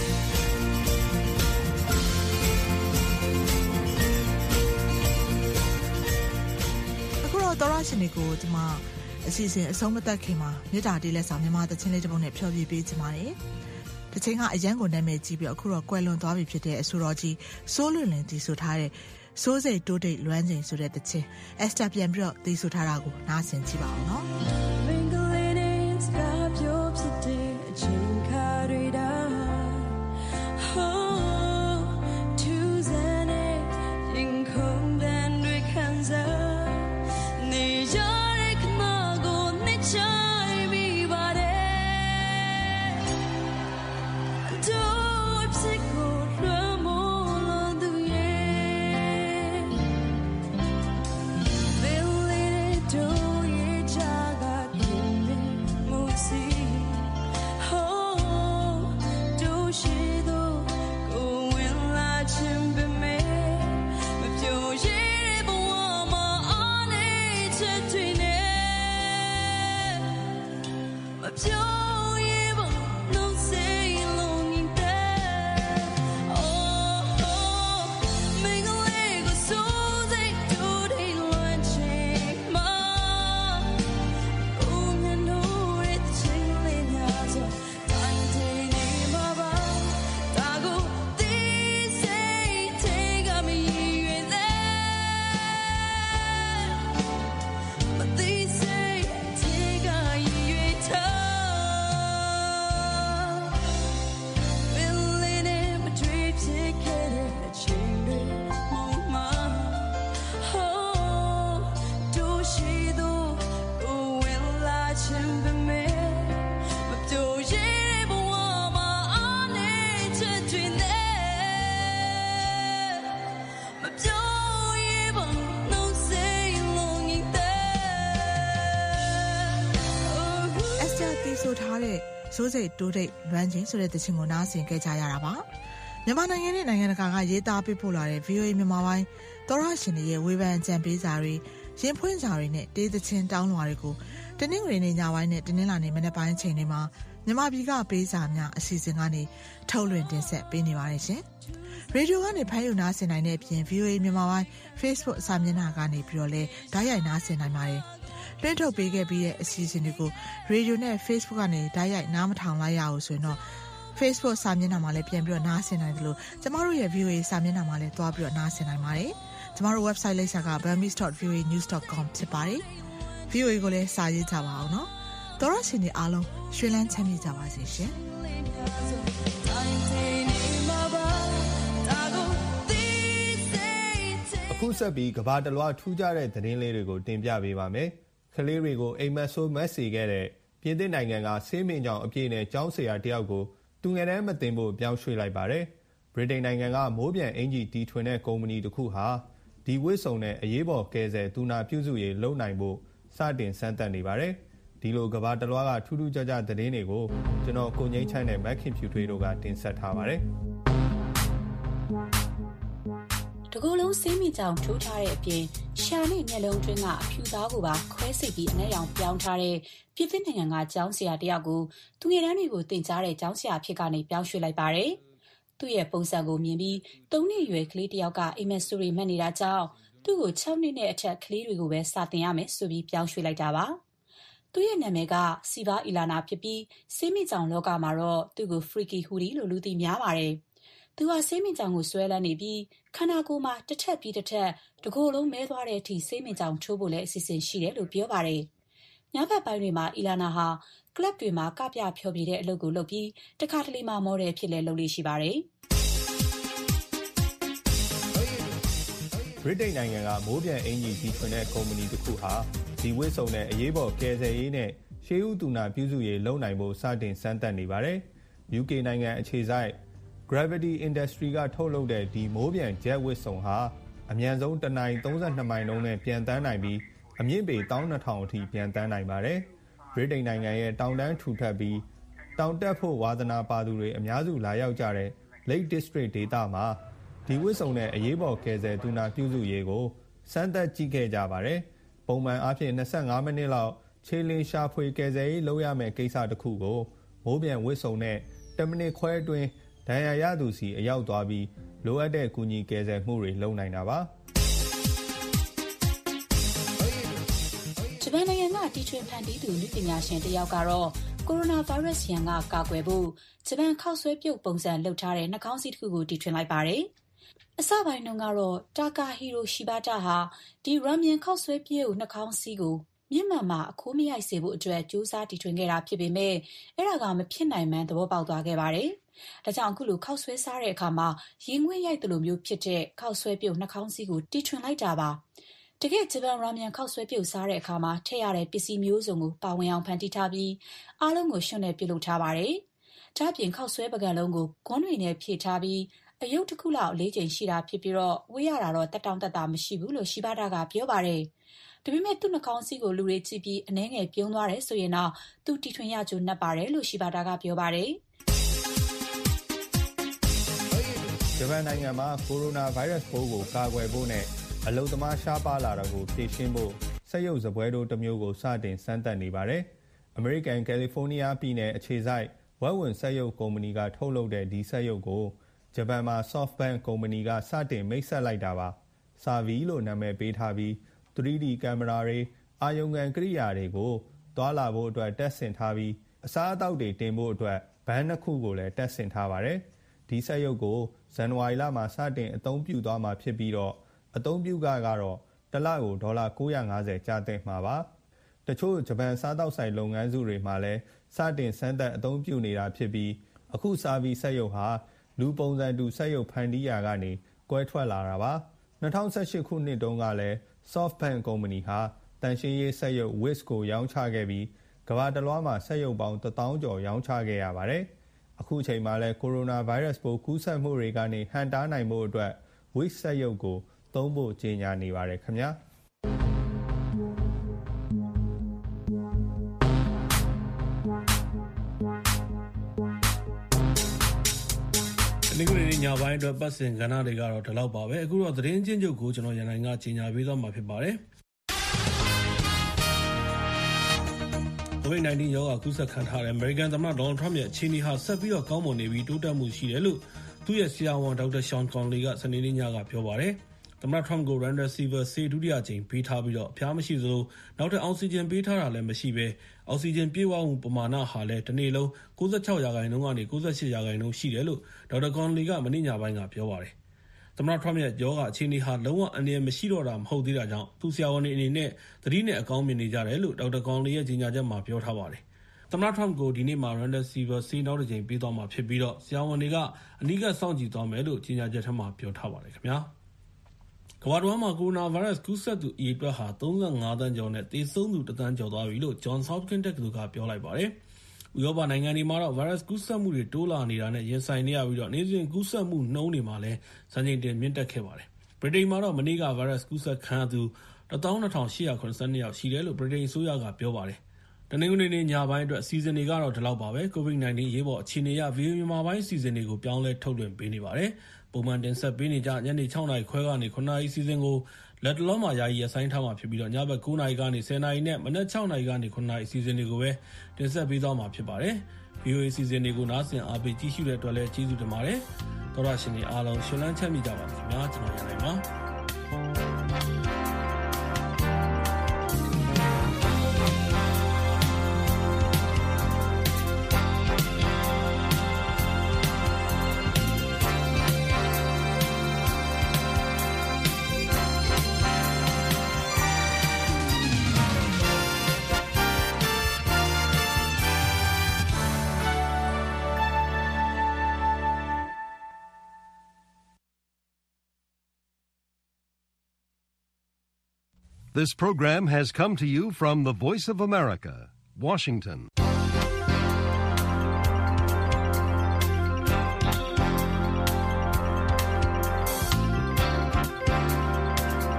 C: သောရရှင်တွေကိုဒီမှာအစီအစဉ်အဆုံးမသက်ခင်မှာမြစ်တာတေးလက်ဆောင်မြန်မာသချင်းလေးတစ်ပုဒ်နဲ့ဖြောပြပေးချင်ပါတယ်။တချင်းကအရန်ကိုနာမည်ကြီးပြီးအခုတော့ကွယ်လွန်သွားပြီဖြစ်တဲ့အဆိုတော်ကြီးစိုးလွင်လင်တီးဆိုထားတဲ့စိုးစိတ်တိုးတိတ်လွမ်းချိန်ဆိုတဲ့တချင်းအက်စတာပြန်ပြီးတော့တီးဆိုထားတာကိုနားဆင်ကြည့်ပါဦးနော်။ဆိုထားတဲ့စိုးစိတ်တိုးတိတ်လွမ်းချင်းဆိုတဲ့သချင်းကိုနားဆင်ခဲ့ကြရတာပါမြန်မာနိုင်ငံနဲ့နိုင်ငံတကာကရေးသားပေးပို့လာတဲ့ ဗီအိုအေ မြန်မာပိုင်းသောရရှင်တွေရဲ့ဝေဖန်ကြံပေးစာတွေရင်ဖွင့်စာတွေနဲ့တေးသချင်းတောင်းလွှာတွေကိုတနင်္ဂနွေနေ့ညပိုင်းနဲ့တနင်္လာနေ့မနက်ပိုင်းချိန်တွေမှာမြန်မာပြည်ကပေးစာများအစီအစဉ်ကနေထုတ်လွှင့်တင်ဆက်ပေးနေပါတယ်ရှင်ရေဒီယိုကနေဖမ်းယူနားဆင်နိုင်တဲ့အပြင် ဗီအိုအေ မြန်မာပိုင်း Facebook စာမျက်နှာကနေပြီးတော့လည်းဓာတ်ရိုက်နားဆင်နိုင်ပါတယ်လွှင့်ထုတ်ပေးခဲ့ပြီးတဲ့အစီအစဉ်တွေကိုရေဒီယိုနဲ့ Facebook ကနေဓာတ်ရိုက်နားမထောင်လိုက်ရအောင်ဆိုရင်တော့ Facebook စာမျက်နှာမှာလည်းပြန်ပြီးတော့နားဆင်နိုင်တယ်လို့ကျမတို့ရဲ့ ဗီအိုအေ စာမျက်နှာမှာလည်းတွားပြီးတော့နားဆင်နိုင်ပါတယ်ကျမတို့ website လိပ်စာက burmese dot v o a news dot com ဖြစ်ပါတယ် ဗီအိုအေ ကိုလည်းစာရေးကြပါအောင်နော်သောရရှင်တွေအားလုံးရွှေလန်းချမ်းမြေ့ကြပါစေရှင်
S: အခုဆက်ပြီးကဘာတလွားထူးခြားတဲ့သတင်းလေးတွေကိုတင်ပြပေးပါမယ်ကလေးတွေကိုအိမ်မက်ဆိုးမက်စီခဲ့တဲ့ပြင်သစ်နိုင်ငံကဆေးမင်းကြောင်အပြည့်နဲ့ကျောင်းဆရာတယောက်ကိုသူငယ်တန်းမတင်ဖို့ပြောင်းရွှေ့လိုက်ပါတယ်ဗြိတိန်နိုင်ငံကမိုးပြန်အင်ဂျီတီထွင်တဲ့ကုမ္ပဏီတစ်ခုဟာဒီဝစ်စုံနဲ့အရေးပေါ်ကယ်ဆယ်သူနာပြုစုရေးလုပ်နိုင်ဖို့စတင်စမ်းသပ်နေပါတယ်ဒီလိုကဘာတလွားကထူးထူးခြားခြားသတင်းတွေကိုကျွန်တော်ကိုငိမ့်ချိုင်းနဲ့မက်ခင်ဖြူထွေးတို့ကတင်ဆက်ထားပါတယ်
T: တကူလုံးဆေးမိကြောင်ထိုးထားတဲ့အပြင်ရှာနဲ့မျက်လုံးတွင်းကအဖြူသားကိုပါခွဲစိတ်ပြီးအနက်ရောင်ပြောင်းထားတဲ့ပြည်သစ်နိုင်ငံကကျောင်းဆရာတယောက်ကိုသူငယ်တန်းတွေကိုတင်ကြားတဲ့ကျောင်းဆရာဖြစ်ကနေပြောင်းရွှေ့လိုက်ပါတယ်။သူ့ရဲ့ပုံစံကိုမြင်ပြီးသုံးနှစ်အရွယ်ကလေးတယောက်ကအိမ်မက်ဆိုးတွေမှတ်နေတာကြောင့်သူ့ကို၆နှစ်နဲ့အထက်ကလေးတွေကိုပဲစာသင်ရမယ်ဆိုပြီးပြောင်းရွှေ့လိုက်တာပါ။သူ့ရဲ့နာမည်ကစီဗာအီလာနာဖြစ်ပြီးဆေးမိကြောင်လောကမှာတော့သူ့ကို Freaky Hoodie လို့လူသိများပါတယ်။သူဟာဆေးမင်ကြောင်ကိုဆွဲလန်းနေပြီးခန္ဓာကိုယ်မှာတစ်ထက်ပြီးတစ်ထက်တကိုယ်လုံးမဲသွားတဲ့အထိဆေးမင်ကြောင်ချိုးဖို့လည်းအစီအစဉ်ရှိတယ်လို့ပြောပါတယ်။ညဘက်ပိုင်းတွေမှာအီလာနာဟာကလပ်တွေမှာကပြဖျော်ဖြေတဲ့အလုပ်ကိုလုပ်ပြီးတခါတလေမှမော်ဒယ်ဖြစ်လဲလုပ်လို့ရှိပါတယ်။
S: ဗြိတိန်နိုင်ငံကမိုးပြန်အင်ဂျီတီထွင်တဲ့ကုမ္ပဏီတစ်ခုဟာဒီဝစ်စုံနဲ့အရေးပေါ်ကယ်ဆယ်ရေးနဲ့ရှေးဦးတူနာပြုစုရေးလုပ်နိုင်ဖို့စတင်စမ်းသပ်နေပါတယ်။ ယူကေ နိုင်ငံအခြေစိုက် Gravity Industry ကထုတ်လုပ်တဲ့ဒီမိုးပြန်ဂျက်ဝစ်စုံဟာအမြန်ဆုံးတစ်နာရီသုံးဆယ့်နှစ်မိုင်နှုန်းနဲ့ပြန်တန်းနိုင်ပြီးအမြင့်ပေ၁၂,၀၀၀ အထိပြန်တန်းနိုင်ပါတယ်။ဗြိတိန်နိုင်ငံရဲ့တောင်တန်းထူထပ်ပြီးတောင်တက်ဖို့ဝါသနာပါသူတွေအများစုလာရောက်ကြတဲ့ Lake District ဒေသမှာဒီဝစ်စုံနဲ့အရေးပေါ်ကယ်ဆယ်တူနာပြုစုရေးကိုစမ်းသပ်ကြည့်ခဲ့ကြပါတယ်။ပုံမှန်အားဖြင့်၂၅မိနစ်လောက်ခြေလျင်ရှာဖွေကယ်ဆယ်ရေးလုပ်ရမယ့်ကိစ္စတစ်ခုကိုမိုးပြန်ဝစ်စုံနဲ့တစ်မိနစ်ခွဲအတွင်းဒဏ်ရာရသူစီအရောက်သွားပြီးလိုအပ်တဲ့ကူညီကယ်ဆယ်မှုတွေလုပ်နိုင်တာပါ
T: ။ဂျပန်နိုင်ငံကတီထွင်ဖန်တီးသူလူပညာရှင်တယောက်ကတော့ကိုရိုနာဗိုင်းရပ်စ်ရန်ကကာကွယ်ဖို့ဂျပန်ခောက်ဆွဲပြုတ်ပုံစံလုပ်ထားတဲ့နှာခေါင်းစည်းတစ်ခုကိုတီထွင်လိုက်ပါတယ်။အစပိုင်းတုန်းကတော့တာကာဟီရိုရှိဘာတာဟာဒီရမ်မြန်ခောက်ဆွဲပြုတ်နှာခေါင်းစည်းကိုမြင့်မှန်မှာအခိုးမရိုက်စေဖို့အတွက်ကြိုးစားတီထွင်ခဲ့တာဖြစ်ပေမဲ့အဲ့ဒါကမဖြစ်နိုင်မှန်းသဘောပေါက်သွားခဲ့ပါတယ်။ဒါကြောင့်အခုလိုခောက်ဆွဲစားတဲ့အခါမှာရင်ငွေ့ရိုက်သလိုမျိုးဖြစ်တဲ့ခောက်ဆွဲပြုတ်နှာခေါင်းစည်းကိုတီထွင်လိုက်တာပါ။တကယ်ဂျပန်ရာမြန်ခောက်ဆွဲပြုတ်စားတဲ့အခါမှာထည့်ရတဲ့ပစ္စည်းမျိုးစုံကိုပါဝင်အောင်ဖန်တီးထားပြီးအားလုံးကိုရွှွန့်နဲ့ပြုတ်လုပ်ထားပါတယ်။ဒါ့အပြင်ခောက်ဆွဲပကံလုံးကိုဂွန်းတွေနဲ့ဖြည့်ထားပြီးအယုတ်တစ်ခုလောက်လေးချိန်ရှိတာဖြစ်ပြီးတော့ဝေးရတာတော့တက်တောင့်တက်တာမရှိဘူးလို့ရှိဘာတာကပြောပါတယ်။ဒါပေမဲ့သူ့နှာခေါင်းစည်းကိုလူတွေကြည့်ပြီးအနှဲငယ်ပြုံးသွားတယ်ဆိုရင်တော့သူတီထွင်ရကြိုးနှက်ပါတယ်လို့ရှိဘာတာကပြောပါတယ်
S: ။ဂျပန်နိုင်ငံမှာကိုရိုနာဗိုင်းရပ်စ်ပိုးကိုကာကွယ်ဖို့နဲ့အလုံသမားရှားပါလာတာကိုဖြေရှင်းဖို့စက်ရုပ်စပွဲတို့တစ်မျိုးကိုစတင်စမ်းသပ်နေပါတယ်။ အမေရိကန်ကယ်လီဖိုးနီးယားပြည်နယ်အခြေစိုက်ဝက်ဝင်စက်ရုပ်ကုမ္ပဏီကထုတ်လုပ်တဲ့ဒီစက်ရုပ်ကိုဂျပန်မှာ SoftBank ကုမ္ပဏီကစတင်မိတ်ဆက်လိုက်တာပါ။ Savi လို့နာမည်ပေးထားပြီး သရီဒီ ကင်မရာတွေအာရုံခံကိရိယာတွေကိုသွားလာဖို့အတွက်တက်ဆင်ထားပြီးအစားအသောက်တွေတင်ဖို့အတွက်ဘန်းနှစ်ခုကိုလည်းတက်ဆင်ထားပါတယ်။ဒီစက်ရုပ်ကိုဇန်နဝါရီလမှာစတင်အသုံးပြုသွားမှာဖြစ်ပြီးတော့အသုံးပြုကကတော့တစ်လကိုဒေါ်လာ၉၅၀ကျသင့်မှာပါ။တချို့ဂျပန်စားတောက်ဆိုင်လုပ်ငန်းစုတွေမှာလည်းစတင်စမ်းသပ်အသုံးပြုနေတာဖြစ်ပြီးအခုစာဗီစက်ရုပ်ဟာလူပုံစံတူစက်ရုပ်ဖန်တီးရာကနေကွဲထွက်လာတာပါ။၂၀၁၈ခုနှစ်တုန်းကလည်း SoftBank ကုမ္ပဏီဟာတန်ရှင်းရေးစက်ရုပ် Wiz ကိုရောင်းချခဲ့ပြီးကမ္ဘာတစ်လွှားမှာစက်ရုပ်ပေါင်းတစ်သောင်းကျော်ရောင်းချခဲ့ရပါတယ်။အခုချိန်မှာလည်းကိုရိုနာဗိုင်းရပ်စ်ပိုးကူးစက်မှုတွေကနေဟန့်တားနိုင်ဖို့အတွက် Wiz စက်ရုပ်ကိုသုံးဖို့ကြေညာနေပါတယ်ခင်ဗျာ။
B: ဒီကုနေ့ညပိုင်းအတွက်ပတ်စင်ကဏ္ဍတွေကတော့ဒီလောက်ပါပဲအခုတော့သတင်းချင်းချုပ်ကိုကျွန်တော်ရန်နိုင်ကကြီးညာပေးသွားမှာဖြစ်ပါတယ်ကိုဗစ်၁၉ ရောဂါကူးစက်ခံထားတဲ့ American သမ္မတ Donald Trump ရဲ့အခြေအနေဟာဆက်ပြီးတော့ကောင်းမွန်နေပြီးတိုးတက်မှုရှိတယ်လို့သူ့ရဲ့ဆရာဝန်ဒေါက်တာ Sean Conley ကစနေနေ့ညကပြောပါတယ်သမ္မတ Trump ကို Remdesivir ဆေးဒုတိယကြိမ်ပေးထားပြီးတော့အဖျားမရှိသလိုနောက်ထပ်အောက်ဆီဂျင်ပေးထားတာလည်းမရှိပဲအောက်ဆီဂျင်ပြေဝမှုပမာဏဟာလည်းတစ်နေ့လုံး၉၆ရာခိုင်နှုန်းကနေ၉၈ရာခိုင်နှုန်းရှိတယ်လို့ဒေါက်တာ Conley ကမနေ့ညပိုင်းကပြောပါတယ်သမ္မတ Trump ရဲ့ရောဂါအခြေအနေဟာလုံးဝအန္တရာယ်မရှိတော့တာမဟုတ်သေးတာကြောင့်သူ့ဆရာဝန်တွေအနေနဲ့သတိနဲ့အကောင်းမြင်နေကြတယ်လို့ဒေါက်တာ Conley ရဲ့ကြေညာချက်မှာပြောထားပါတယ်သမ္မတ Trump ကိုဒီနေ့မှာ Remdesivir ဆေးနောက်တစ်ကြိမ်ပေးသွားမှာဖြစ်ပြီးတော့ဆရာဝန်တွေကအနီးကပ်စောင့်ကြည့်သွားမယ်လို့ကြေညာချက်ထဲမှာပြောထားပါတယ်ခင်ဗျာကမ္ဘာတော်မှာကိုရိုနာဗိုင်းရပ်စ်ကူးစက်သူအရေအတွက်ဟာ၃၅သန်းကျော်နဲ့သေဆုံးသူတစ်သန်းကျော်သွားပြီလို့ Johns Hopkins တက္ကသိုလ်ကပြောလိုက်ပါတယ်။ဥရောပနိုင်ငံတွေမှာတော့ဗိုင်းရပ်စ်ကူးစက်မှုတွေတိုးလာနေတာနဲ့ရင်ဆိုင်နေရပြီးတော့နေ့စဉ်ကူးစက်မှုနှုန်းတွေမှာလည်းစံချိန်တင်မြင့်တက်ခဲ့ပါတယ်။ဗြိတိန်မှာတော့မနေ့ကဗိုင်းရပ်စ်ကူးစက်ခံရသူတစ်သောင်းနှစ်ထောင်ရှစ်ရာခုနှစ်ဆယ့်နှစ်ယောက်ရှိတယ်လို့ဗြိတိန်အစိုးရကပြောပါတယ်။တနင်္ဂနွေနေ့ညပိုင်းအတွက်အစီအစဉ်တွေကတော့ဒီလောက်ပါပဲ။ ကိုဗစ်၁၉ ရေးပေါ်အခြေအနေရ ဗီအိုအေမြန်မာပိုင်းအစီအစဉ်တွေကိုပြောင်းလဲထုတ်လွှင့်ပေးနေပါတယ်။ပုံမှန်တင်ဆက်ပေးနေကြညနေ၆နာရီခွဲကနေခုနှစ်နာရီအစီအစဉ်ကိုလက်တလုံးမှာယာယီရပ်ဆိုင်းထားမှာဖြစ်ပြီးတော့ညဘက်၉နာရီကနေ၁၀နာရီနဲ့မနက်၆နာရီကနေခုနှစ်နာရီအစီအစဉ်တွေကိုပဲတင်ဆက်ပေးသွားမှာဖြစ်ပါတယ်။ ဗီအိုအေအစီအစဉ်တွေကိုနားဆင်အားပေးကြည့်ရှုတဲ့အတွက်လည်းကျေးဇူးတင်ပါတယ်။သောရရှင်တွေအားလုံးရှင်လန်းချမ်းမြေ့ကြပါစေခင်ဗျာကျွန်တော်ရန်နိုင်ပါ
A: This program has come to you from the Voice of America, Washington.